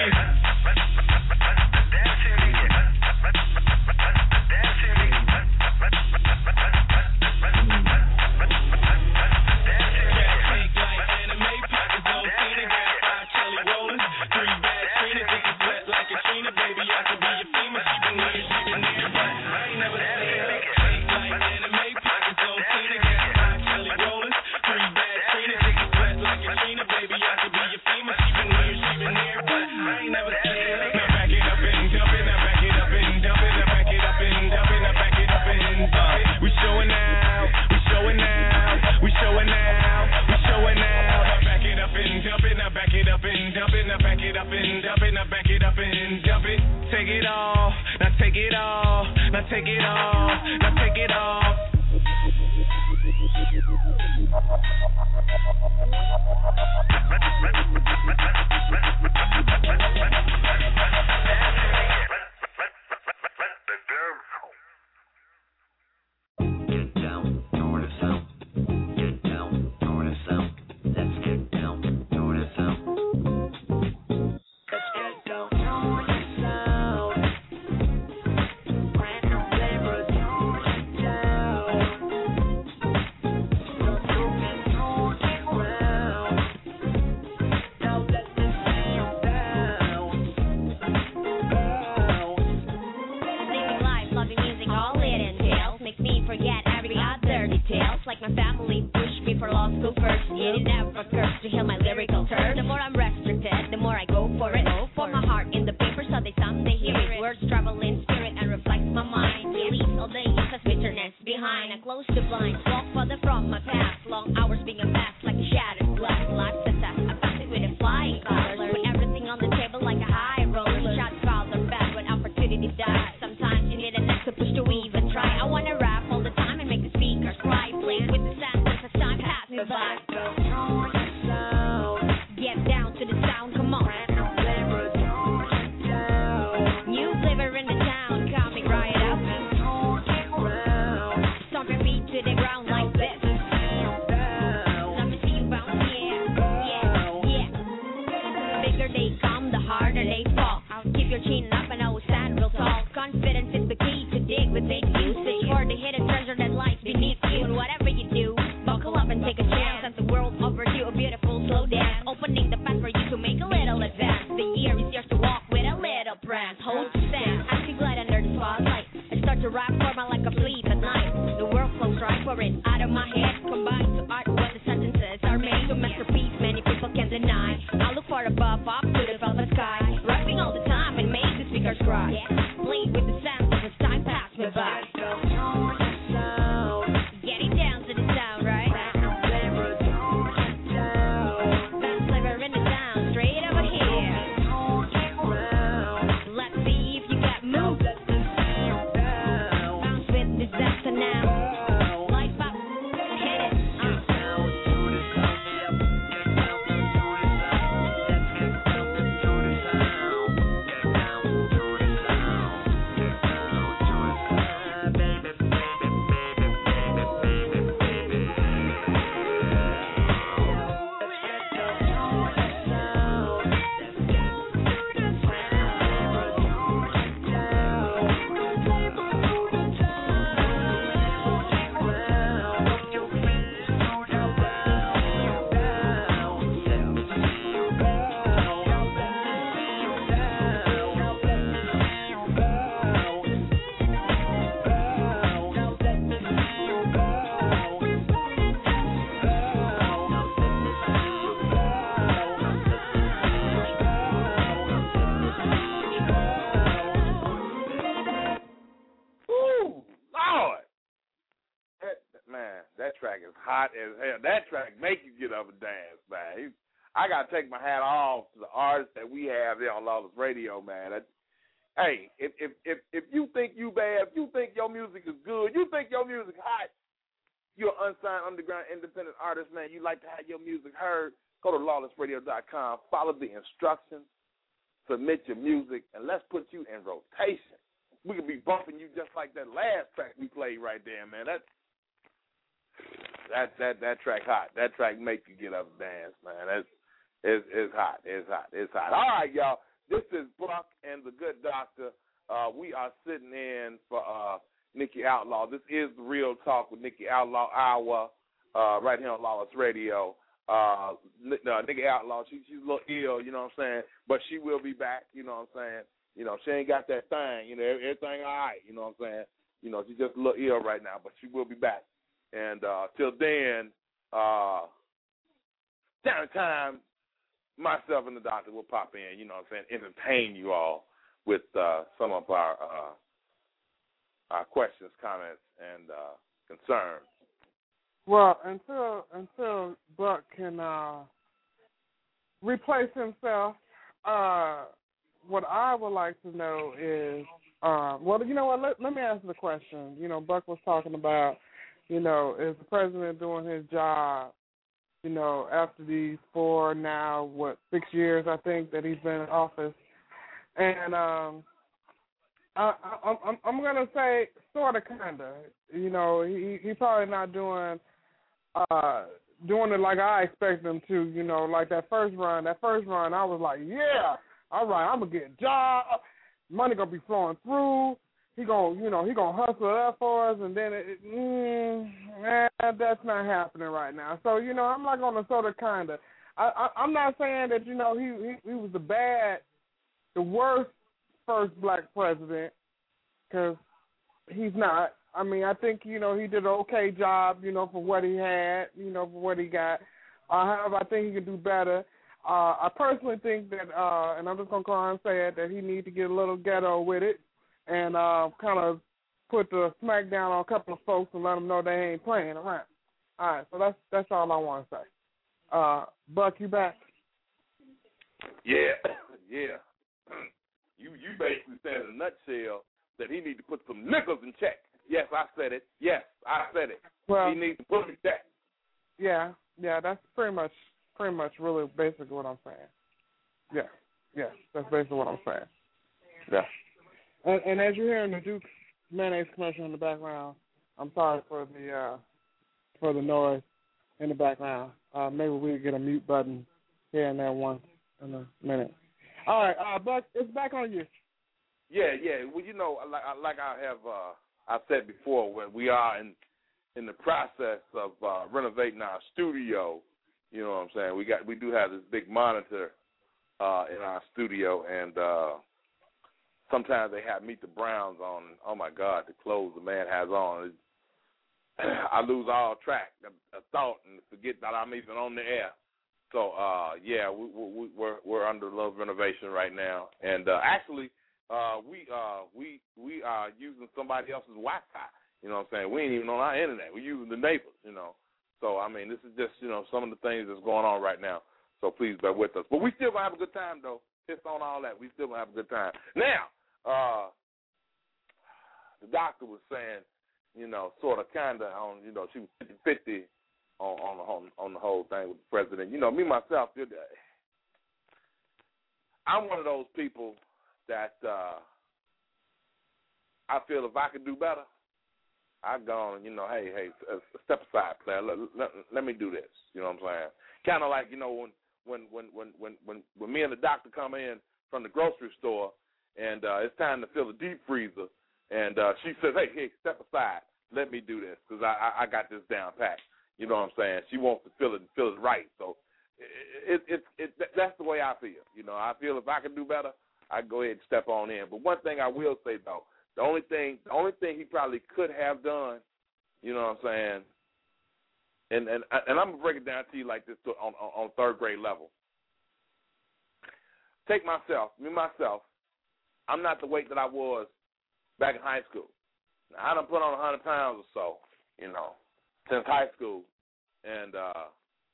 This that's for now. Life up, hit it. Uh. Hot as hell. That track make you get up and dance, man. I gotta take my hat off to the artists that we have there on Lawless Radio, man. That, hey, if if if if you think you bad, if you think your music is good, you think your music hot, you're an unsigned underground independent artist, man. You like to have your music heard, go to lawless radio dot com, follow the instructions, submit your music, and let's put you in rotation. We could be bumping you just like that last track we played right there, man. That That that that track hot. That track make you get up and dance, man. That's it's it's hot. It's hot. It's hot. All right, y'all. This is Buck and the Good Doctor. Uh, we are sitting in for uh, Nikki Outlaw. This is the Real Talk with Nikki Outlaw Hour, uh, right here on Lawless Radio. Uh, uh, Nikki Outlaw, she, she's a little ill, you know what I'm saying, but she will be back. You know what I'm saying. You know, she ain't got that thing. You know, everything all right. You know what I'm saying. You know, she's just a little ill right now, but she will be back. And uh, till then, uh, time to time, myself and the doctor will pop in, you know what I'm saying, entertain you all with uh, some of our uh, our questions, comments, and uh, concerns. Well, until until Buck can uh, replace himself, uh, what I would like to know is, uh, well, you know what, let, let me ask the question. You know, Buck was talking about, you know, is the president doing his job, you know, after these four, now, what, six years, I think, that he's been in office. And um, I, I, I'm, I'm going to say sort of, kind of. You know, he he probably not doing uh, doing it like I expect him to, you know, like that first run. That first run, I was like, yeah, all right, I'm going to get a job. Money going to be flowing through. He gonna, you know, he gonna hustle it up for us, and then it, mm, eh, that's not happening right now. So, you know, I'm not gonna sort of kind of. I, I, I'm not saying that, you know, he, he he was the bad, the worst first black president, because he's not. I mean, I think, you know, he did an okay job, you know, for what he had, you know, for what he got. Uh, however, I think he could do better. Uh, I personally think that, uh, and I'm just gonna go on and say it, that he needs to get a little ghetto with it. And uh, kind of put the smack down on a couple of folks and let them know they ain't playing around. All right, so that's that's all I want to say. Uh, Buck, you back? Yeah, yeah. You you basically said in a nutshell that he needs to put some nickels in check. Yes, I said it. Yes, I said it. Well, he needs to put them in check. Yeah, yeah, that's pretty much pretty much really basically what I'm saying. Yeah, yeah, that's basically what I'm saying. Yeah. And, and as you're hearing the Duke's mayonnaise commercial in the background, I'm sorry for the uh, for the noise in the background. Uh, maybe we'll get a mute button here and there once in a minute. All right, uh, Buck, it's back on you. Yeah, yeah. Well, you know, like, like I have uh, I said before, when we are in in the process of uh, renovating our studio, you know what I'm saying. We got we do have this big monitor uh, in our studio, and uh, sometimes they have Meet the Browns on. Oh my God, the clothes the man has on, I lose all track of, of thought and forget that I'm even on the air. So uh, yeah, we, we, we're we're under a little renovation right now, and uh, actually uh, we uh, we we are using somebody else's Wi-Fi. You know what I'm saying? We ain't even on our internet. We're using the neighbors. You know, so I mean, this is just you know some of the things that's going on right now. So please bear with us. But we still gonna have a good time though. Just on all that, we still gonna have a good time. Now, uh, the doctor was saying you know, sort of, kind of on, you know, she was fifty-fifty on on the whole, on the whole thing with the president. You know, me myself, I'm one of those people that uh, I feel if I could do better, I'd go on, you know, hey, hey, step aside, player. Let, let, let me do this. You know what I'm saying? Kind of like, you know, when when when when when when when me and the doctor come in from the grocery store, and uh, it's time to fill the deep freezer, and uh, she says, hey, hey, step aside. Let me do this because I, I I got this down packed. You know what I'm saying? She wants to feel it and feel it right. So it, it, it, it, that's the way I feel. You know, I feel if I can do better, I go ahead and step on in. But one thing I will say, though, the only thing the only thing he probably could have done, you know what I'm saying, and and, and I'm going to break it down to you like this to, on, on, on third grade level. Take myself, me myself, I'm not the weight that I was back in high school. Now, I done put on one hundred pounds or so, you know, since high school, and uh,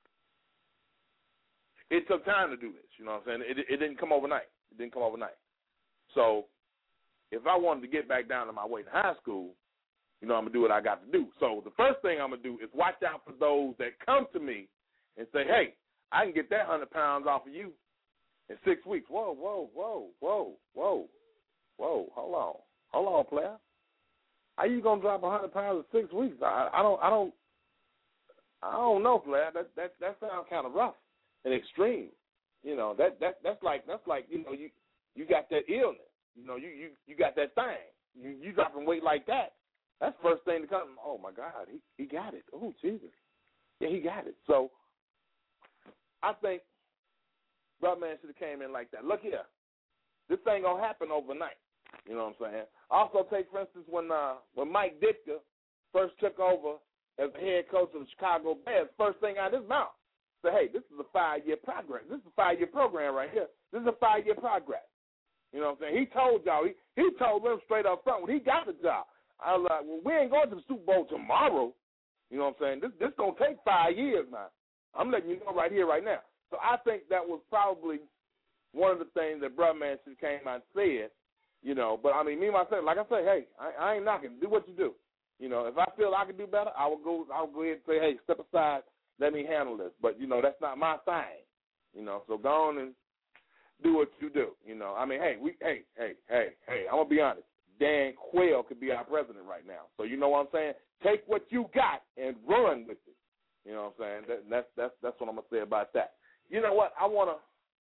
it took time to do this. You know what I'm saying? It, it didn't come overnight. It didn't come overnight. So if I wanted to get back down to my weight in high school, you know, I'm going to do what I got to do. So the first thing I'm going to do is watch out for those that come to me and say, hey, I can get that one hundred pounds off of you in six weeks. Whoa, whoa, whoa, whoa, whoa, whoa, hold on. Hold on, player. How you gonna drop one hundred pounds in six weeks? I, I don't, I don't, I don't know, player. That that that sounds kind of rough and extreme. You know, that that that's like that's like you know you you got that illness. You know, you you you got that thing. You you dropping weight like that. That's the first thing to come. Oh my God, he he got it. Oh Jesus, yeah, he got it. So I think brother man should have came in like that. Look here, this ain't gonna happen overnight. You know what I'm saying? Also, take, for instance, when uh, when Mike Ditka first took over as the head coach of the Chicago Bears, first thing out of his mouth, said, hey, this is a five-year progress. This is a five-year program right here. This is a five-year progress. You know what I'm saying? He told y'all, he, he told them straight up front when he got the job. I was like, well, we ain't going to the Super Bowl tomorrow. You know what I'm saying? This this going to take five years now. I'm letting you know right here, right now. So I think that was probably one of the things that Brother Man should came out and said. You know, but I mean, me myself, like I say, hey, I, I ain't knocking. Do what you do. You know, if I feel I can do better, I will go. I'll go ahead and say, hey, step aside, let me handle this. But you know, that's not my thing. You know, so go on and do what you do. You know, I mean, hey, we, hey, hey, hey, hey. I'm gonna be honest. Dan Quayle could be our president right now. So you know what I'm saying? Take what you got and run with it. You know what I'm saying? That, that's that's that's what I'm gonna say about that. You know what? I wanna.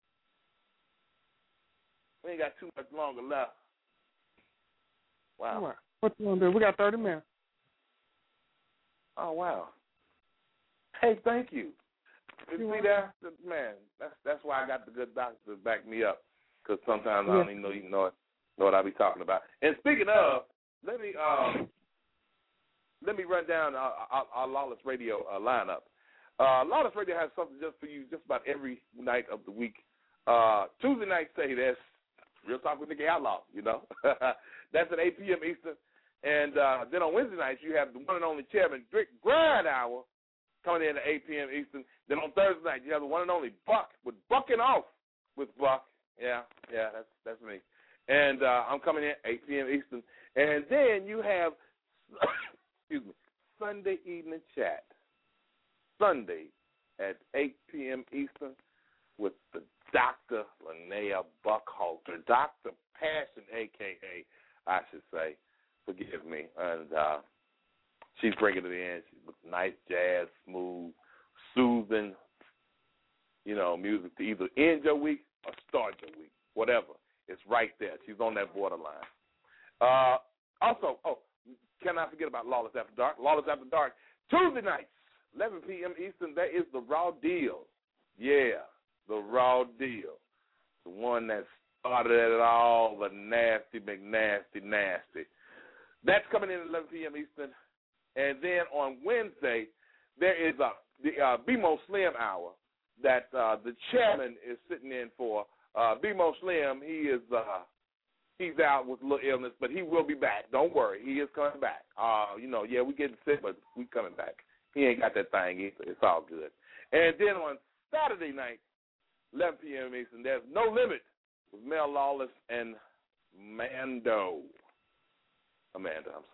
We ain't got too much longer left. Wow. All right. What you want to do? We got thirty minutes. Oh, wow. Hey, thank you. You see that? Man, that's that's why I got the good doctors to back me up, because sometimes yeah. I don't even know, even know, it, know what I be talking about. And speaking of, let me uh, let me run down our, our, our Lawless Radio uh, lineup. Uh, Lawless Radio has something just for you just about every night of the week. Uh, Tuesday night, say this. Real Talk with Nicky Outlaw, you know. That's at eight p.m. Eastern. And uh, then on Wednesday nights, you have the one and only Chairman Rick Grind Hour coming in at eight p.m. Eastern. Then on Thursday night, you have the one and only Buck with Bucking Off with Buck. Yeah, yeah, that's that's me. And uh, I'm coming in at eight p.m. Eastern. And then you have, excuse me, Sunday Evening Chat. Sunday at eight p.m. Eastern with the Doctor Linnea Buckhalter, Doctor Passion, a k a, I should say, forgive me, and uh, she's bringing it in. She's with nice jazz, smooth, soothing, you know, music to either end your week or start your week, whatever. It's right there. She's on that borderline. Uh, also, oh, cannot forget about Lawless After Dark. Lawless After Dark, Tuesday nights, eleven p.m. Eastern, that is the Raw Deal. Yeah. The Raw Deal, the one that started it all, the nasty, McNasty, nasty. That's coming in at eleven p.m. Eastern. And then on Wednesday, there is a, the uh, B M O Slim Hour that uh, the chairman is sitting in for. Uh, B M O Slim, he is uh, he's out with a little illness, but he will be back. Don't worry, he is coming back. Uh, you know, yeah, we getting sick, but we coming back. He ain't got that thing either. It's all good. And then on Saturday night, eleven p.m. Eastern, there's No Limit with Mel Lawless and Mando. Amanda, I'm sorry.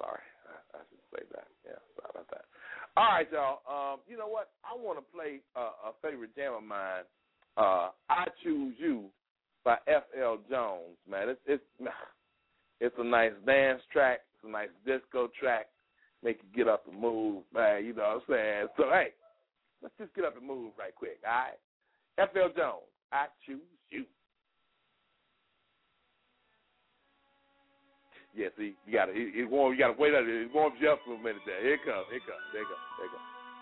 I should say that. Yeah, sorry about that. All right, y'all. Um, you know what? I want to play uh, a favorite jam of mine. Uh, I Choose You by F L Jones. Man, it's it's it's a nice dance track. It's a nice disco track. Make you get up and move, man. You know what I'm saying? So hey, let's just get up and move right quick. All right. F L Jones. I Choose You. Yeah, see, you gotta, it, it warm, you gotta wait up. It warms you up for a minute there. Here it comes, here it comes, there it goes, there it goes.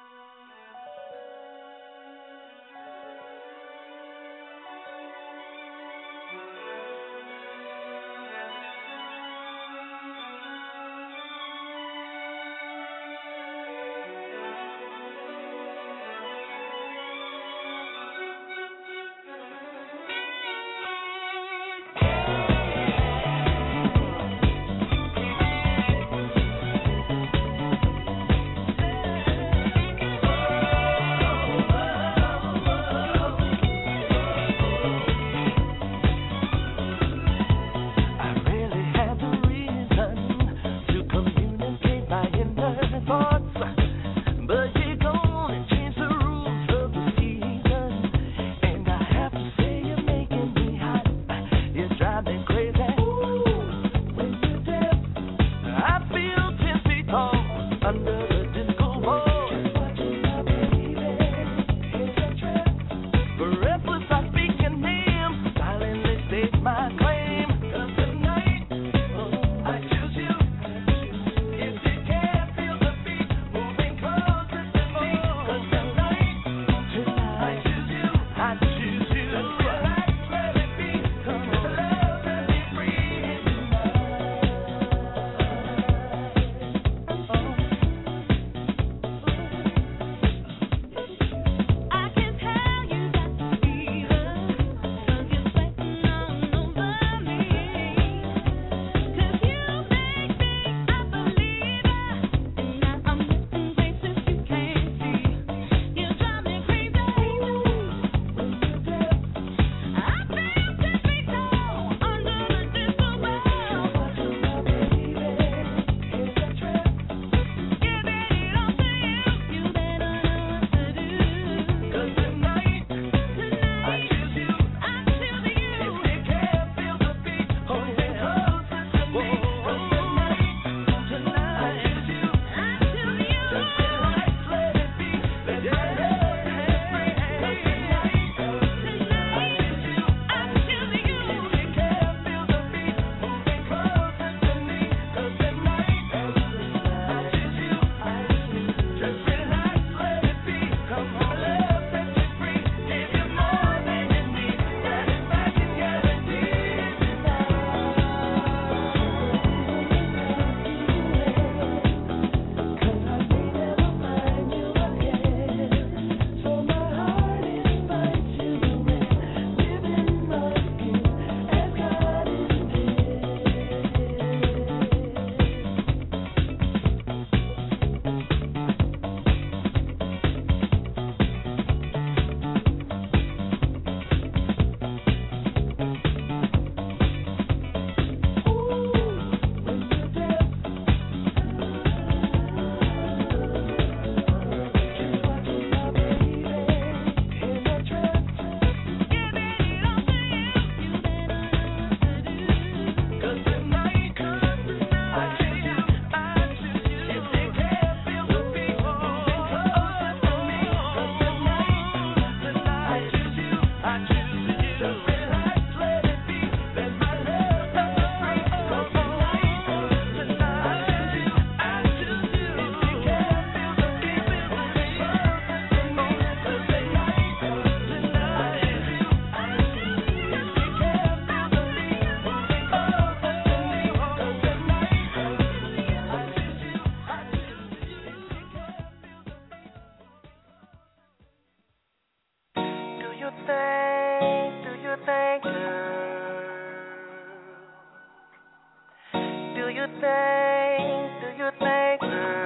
you think, do you think,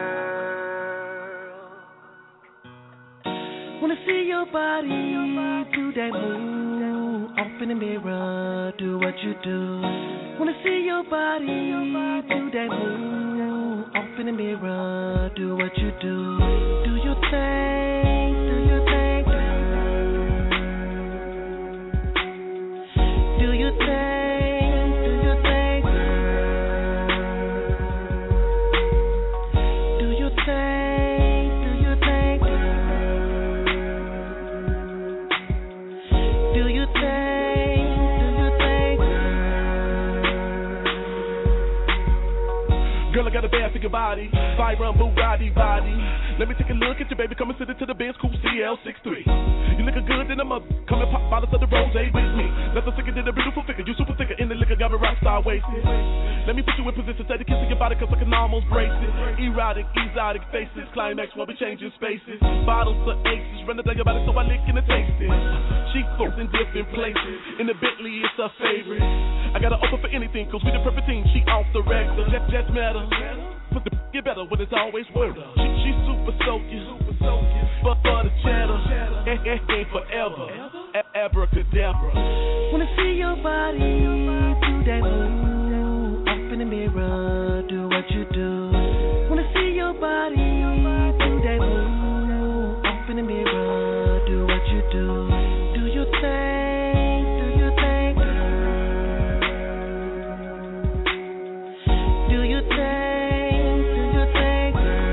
girl? Wanna see your body do that move off in the mirror, do what you do. Wanna see your body do that move off in in the mirror, do what you do. Do your thing, do your thing, girl. Do your thing, do your thing, girl. Do your thing, do your thing, girl. Do your thing, do your thing, girl. Girl, I got a bad figure body, Byron Bugatti body. Let me take a look at you, baby. Come and sit into the Benz Coupe C L sixty-three. You looking good in the mother. Come and pop bottles of the rose with me. Nothing sicker than a beautiful figure. You super thicker in the liquor, got me rock star wasted. Let me put you in position, steady kissing your body, cause I can almost brace it. Erotic, exotic faces, climax while we changing spaces. Bottles of aces, running down your body so I lick and taste it. She goes in different places. In the Bentley, it's her favorite. I got her open for anything, cause we the perfect team. She off the regular, just, just matter. Put the get better when it's always worth. She, she super soaking, for, for the cheddar. Ain't, ain't, ain't forever, A- abracadabra. Wanna see your body do that move. Up in the mirror, do what you do. Wanna see your body do that move. Up in the mirror, do what you do. Do your thing, do your thing, girl. Do your thing, do your thing,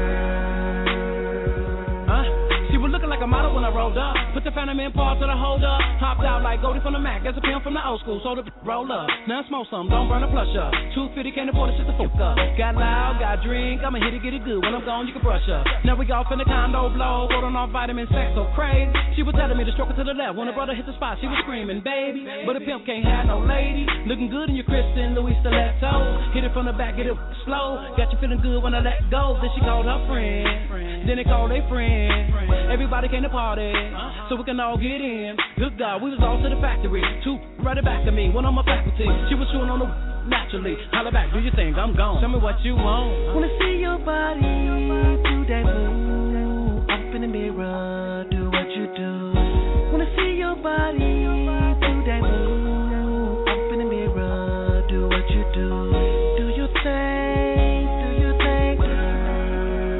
girl. Huh? She was looking like a model when I rolled up. Put the Phantom in paw to the hold up. Hopped out like Goldie from the Mac. That's a pimp from the old school. So the roll up. Now smoke some. Don't burn a plush up. two fifty can't afford the shit to fuck up. Got loud, got drink. I'ma hit it, get it good. When I'm gone, you can brush up. Now we off in the condo blow. Holding on vitamin sex so crazy. She was telling me to stroke it to the left. When her brother hit the spot, she was screaming, baby. But a pimp can't have no lady. Looking good in your Kristen Louis Stiletto. Hit it from the back, get it slow. Got you feeling good when I let go. Then she called her friend. Then they called their friend. Everybody came to party. So we can all get in. Good God, we was all to the factory. Two right back to me, one on my faculty. She was chewing on the naturally. Holla back, do your thing, I'm gone. Tell me what you want. Wanna see your body do that move. Up in the mirror, do what you do. Wanna see your body do that move. Up in the mirror, do what you do. Do your thing, do your thing, girl.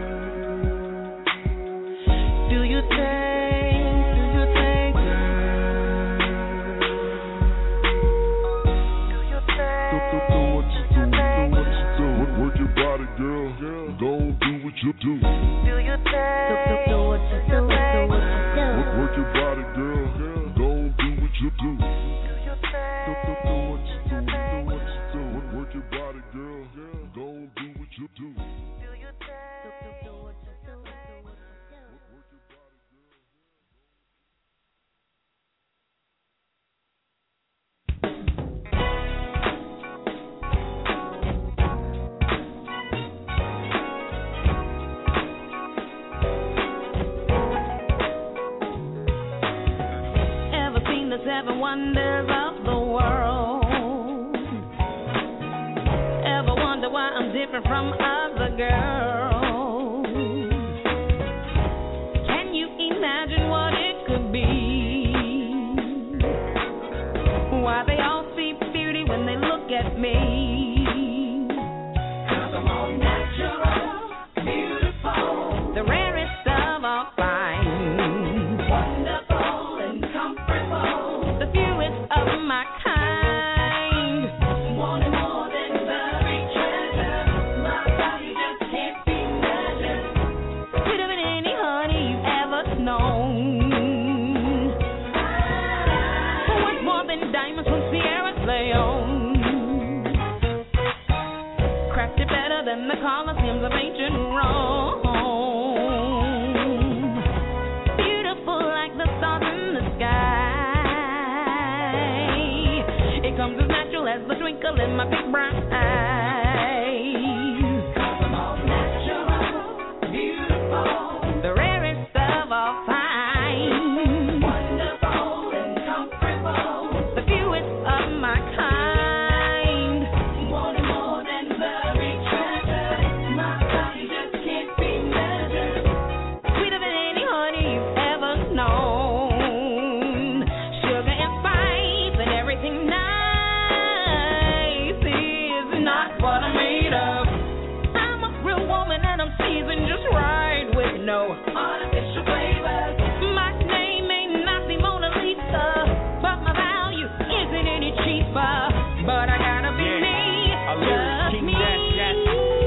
Do your thing. Girl, go do what you do. Do your thing. Do, do, do what you do. Do what you do. Work your body, girl. Go do what you do. Do your thing. Do, do, do what you do. Do what you do. Work your body, girl. Go do what you do. Do your thing. Do, do, do what you do. Do what you do. Work your body, girl. The seven wonders of the world. Ever wonder why I'm different from other girls? Can you imagine what it could be? Why they all see beauty when they look at me? 'Cause I'm all natural, beautiful, the rarest of all fine, wonderful and comfortable, the fewest of my kind. Wanting more than buried treasure. My body just can't be measured. Sweeter than any honey you've ever known. Worth more than diamonds from Sierra Leone. Crafted better than the Colosseums of ancient Rome. no artificial flavors. My name ain't Nazi Mona Lisa, but my value isn't any cheaper. But I gotta be yeah. me, just King me. That's, that's,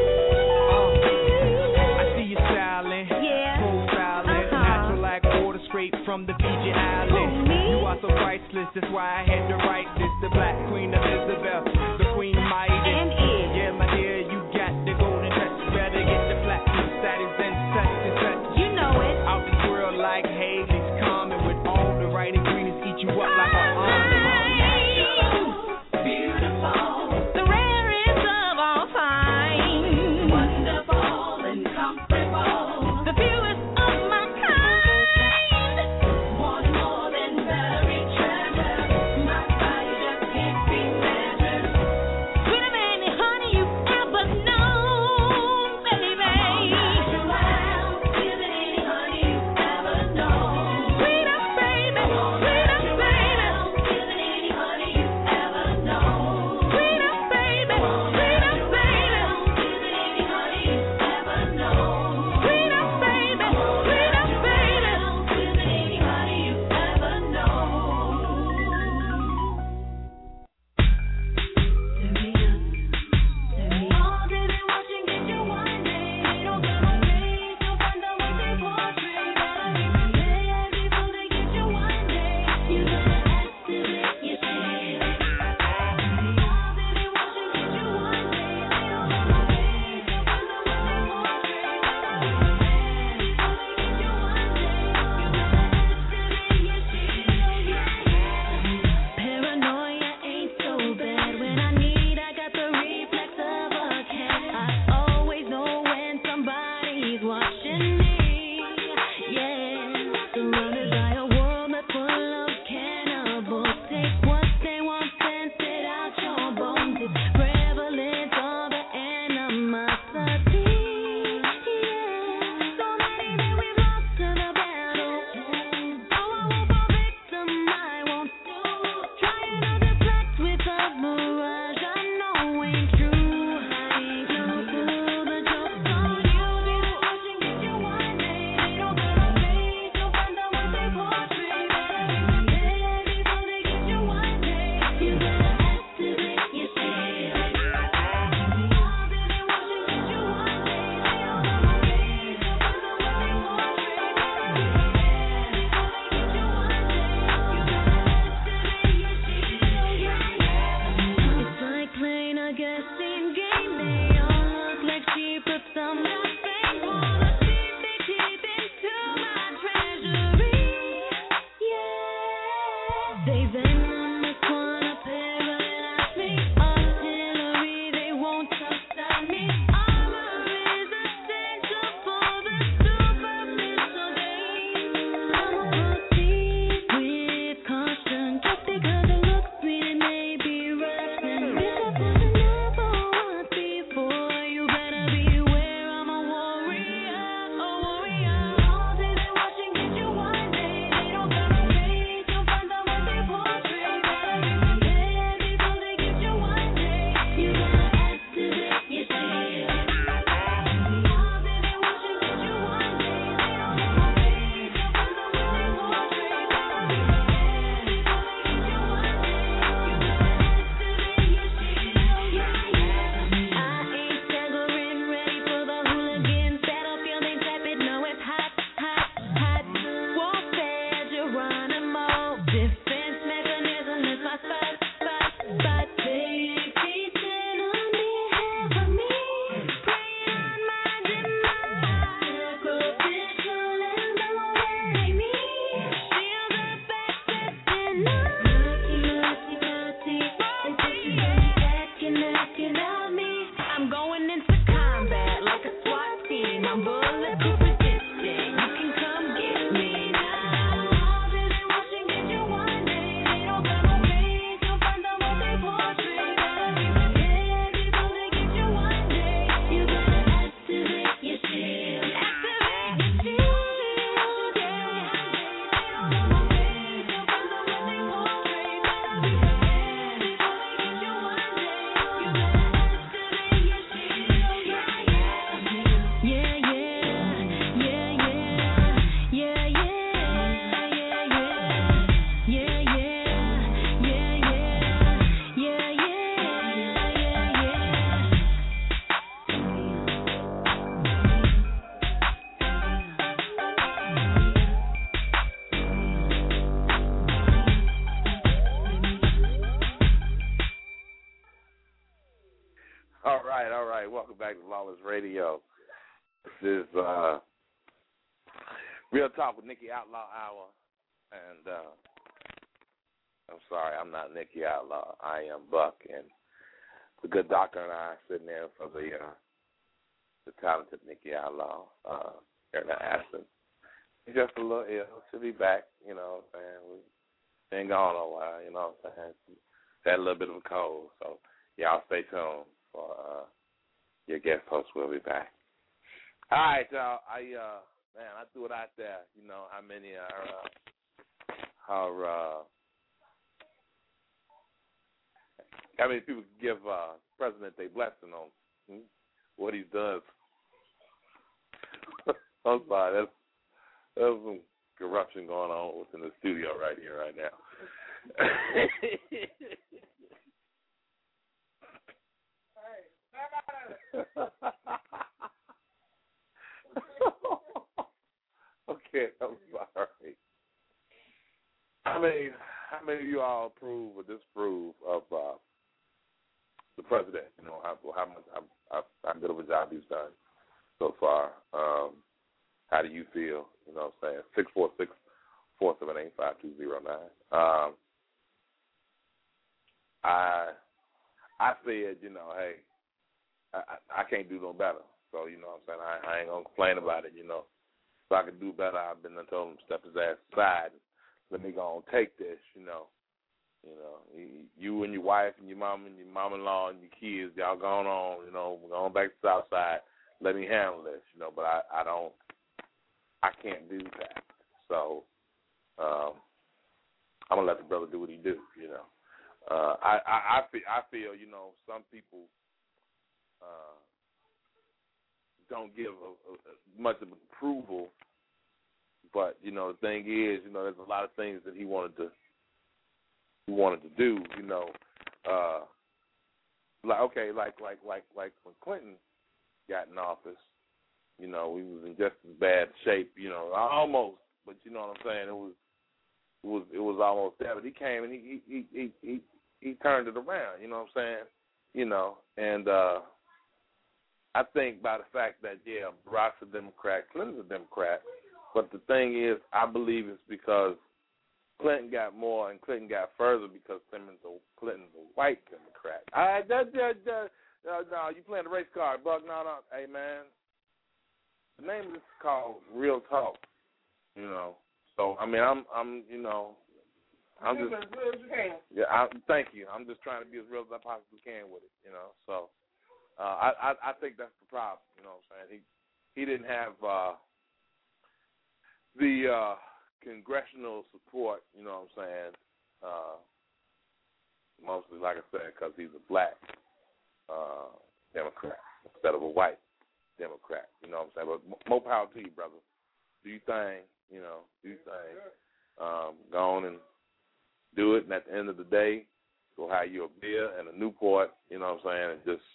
uh, I see you styling, yeah. profiling, uh-huh. natural like water straight from the Fiji Island. You are so priceless, that's why I had to write this. The Black Queen Elizabeth, the Queen Mighty. And is. Yeah, my dear, you got the golden touch. Better get the platinum status and such and such. You know it. Out this world like Haley's coming with all the right ingredients, eat you up like an almond. True, I ain't no fool, but you're back to Lawless Radio. This is uh, Real Talk with Nikki Outlaw Hour. And uh, I'm sorry, I'm not Nikki Outlaw. I am Buck. And the good doctor and I are sitting there for the uh, the talented Nikki Outlaw, uh, Erna Aston. He's just a little ill. She'll be back, you know what I'm saying. We ain't gone a while, you know what I'm saying. Had a little bit of a cold. So y'all stay tuned for uh, your guest host will be back. All right, y'all. I uh, man, I threw it out there. You know how many are uh, are uh, how many people give uh, President their blessing on hmm? what he does. I'm sorry, that's there's some corruption going on within the studio right here, right now. Okay, I'm sorry. How many, how many of you all approve or disapprove of uh, the president? You know, how, how much, how, how good of a job he's done so far. Um, how do you feel? You know what I'm saying? six four six, four seven eight, five two zero nine. Um, I I said, you know, hey, I, I can't do no better. So, you know what I'm saying? I, I ain't going to complain about it, you know. If I could do better, I've been and told him to step his ass aside. Let me go and take this, you know. You know, you and your wife and your mom and your mom-in-law and your kids, y'all going on, you know, we're going back to the South Side. Let me handle this, you know, but I, I don't, I can't do that. So um, I'm going to let the brother do what he do, you know. Uh, I, I, I, feel, I feel, you know, some people uh, don't give a, a, much of approval, but, you know, the thing is, you know, there's a lot of things that he wanted to he wanted to do, you know. Uh, like okay, like like like like when Clinton got in office, you know, he was in just as bad shape, you know, almost, but you know what I'm saying, it was it was it was almost there. But he came and he he he he, he turned it around, you know what I'm saying? You know, and uh, I think by the fact that yeah, Barack's a Democrat, Clinton's a Democrat, but the thing is, I believe it's because Clinton got more and Clinton got further because Clinton's a, Clinton's a white Democrat. I that, that, that, uh, no, you playing the race card, Buck? No, no, hey man, the name of this is called Real Talk. You know, so I mean, I'm, I'm, you know, I'm just as real as you can. Yeah, I, thank you. I'm just trying to be as real as I possibly can with it. You know, so uh, I, I, I think that's the problem. You know what I'm saying? He, he didn't have uh, the. Uh, congressional support, you know what I'm saying, uh, mostly, like I said, because he's a black uh, Democrat instead of a white Democrat, you know what I'm saying. But more power to you, brother. Do your thing, you know, do your thing. Um, go on and do it, and at the end of the day, go have you a beer and a Newport, you know what I'm saying, and just,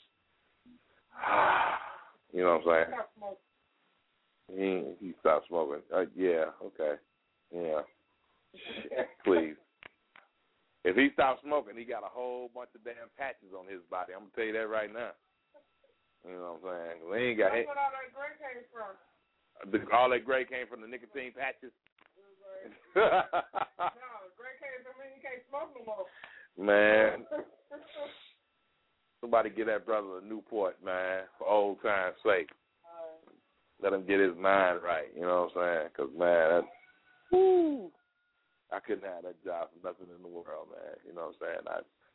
you know what I'm saying. He, he stopped smoking. Uh, yeah, okay. Yeah. Please. If he stops smoking, he got a whole bunch of damn patches on his body. I'm going to tell you that right now. You know what I'm saying? He ain't got, That's where all that gray came from. The, all that gray came from the nicotine patches? No, the gray came from when he can't smoke no more. Man. Somebody get that brother a Newport, man, for old time's sake. Uh, Let him get his mind right, you know what I'm saying? Because, man, that's, woo, I couldn't have that job for nothing in the world, man. You know what I'm saying?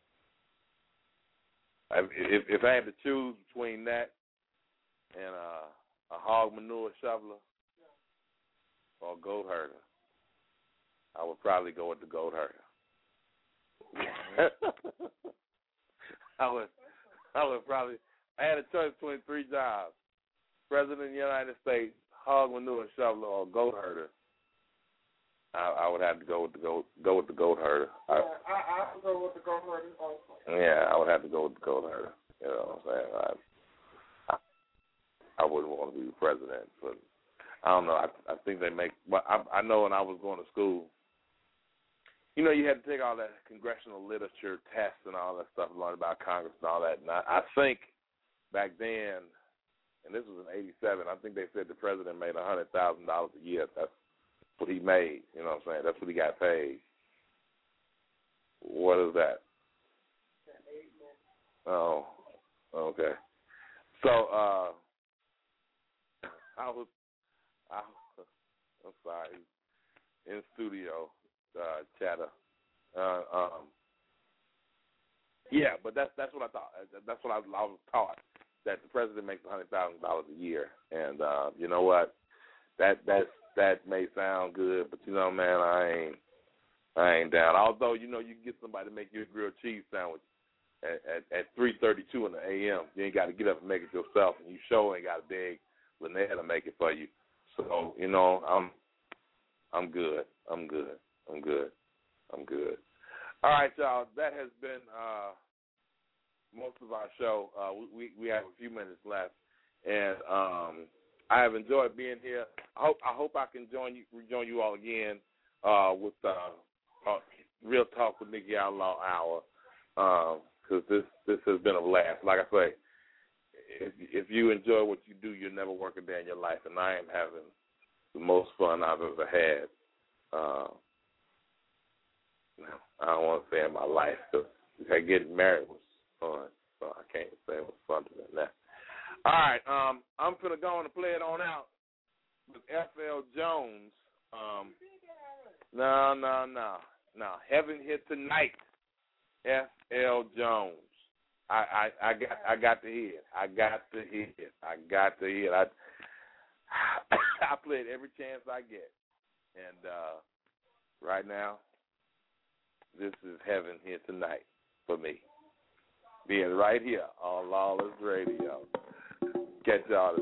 I, I if if I had to choose between that and uh, a hog manure shoveler or a goat herder, I would probably go with the goat herder. I would, I would probably. I had a choice between three jobs: President of the United States, hog manure shoveler, or goat herder. I, I would have to go with the goat, go with the goat herder. Yeah, I, I would go with the goat herder also. Yeah, I would have to go with the goat herder. You know what I'm saying? I, I, I wouldn't want to be the president, but I don't know. I, I think they make. But I, I know when I was going to school, you know, you had to take all that congressional literature tests and all that stuff, learn about Congress and all that. And I, I think back then and this was in eighty-seven. I think they said the president made one hundred thousand dollars a year. That's what he made. You know what I'm saying? That's what he got paid. What is that? Oh, okay. So uh, I was, I, I'm sorry, in studio uh, chatter. Uh, um, yeah, but that's that's what I thought. That's what I, I was taught, that the president makes one hundred thousand dollars a year, and uh, you know what? That that that may sound good, but you know, man, I ain't I ain't down. Although you know, you can get somebody to make you a grilled cheese sandwich at at, at three thirty-two in the a m. You ain't got to get up and make it yourself, and you sure ain't got to beg Linnell to make it for you. So you know, I'm I'm good. I'm good. I'm good. I'm good. All right, y'all. That has been uh, most of our show. Uh, we we have a few minutes left, and um, I have enjoyed being here. I hope I hope I can join you rejoin you all again uh, with uh, uh, Real Talk with Nicky Outlaw Hour, because um, this this has been a blast. Like I say, if if you enjoy what you do, you'll never work a day in your life, and I am having the most fun I've ever had. Uh, I don't want to say in my life, because getting married was fun, so I can't say it was fun than that. All right, um, I'm going to go on and play it on out with F L Jones. Um, no, no, no, no. Heaven Hit Tonight, F L Jones. I, I, I got I got to hear it. I got to hear it. I got to hear it. I, I play it every chance I get. And uh, right now, this is Heaven Here Tonight for me. Being right here on Lawless Radio. Catch y'all.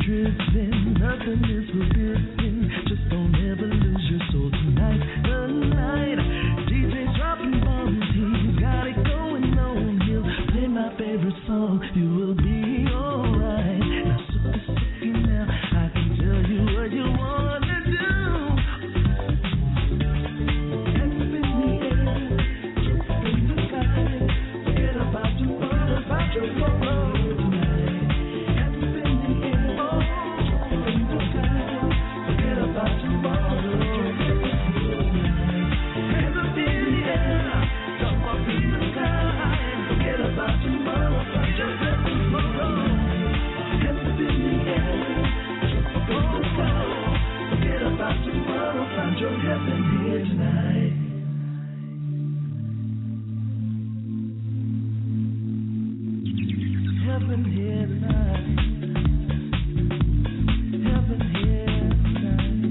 drifting, nothing is forbidden. Just don't ever lose your soul tonight. Tonight, D J's dropping bombs, he's got it going on. He'll play my favorite song. You will be alright. Now, super sticky now, I can tell you what you wanna do. Hands up in the air, jump in the sky. Forget about tomorrow, about your tomorrow. Your heaven here tonight. Heaven here tonight. Heaven here tonight.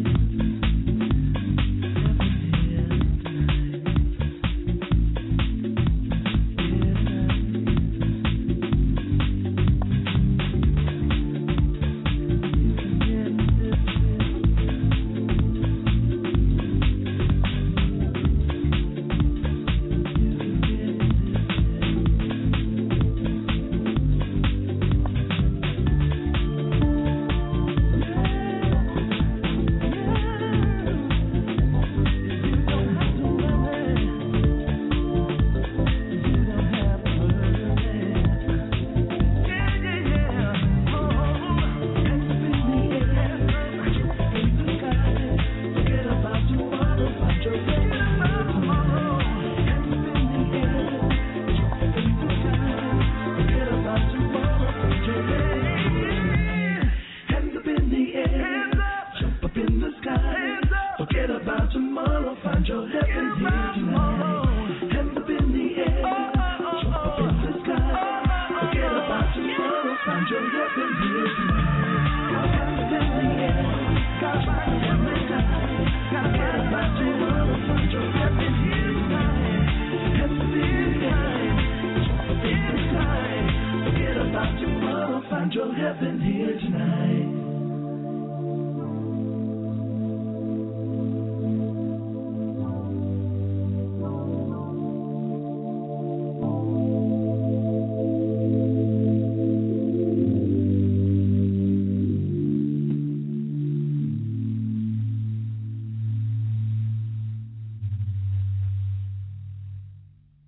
Find your heaven here tonight.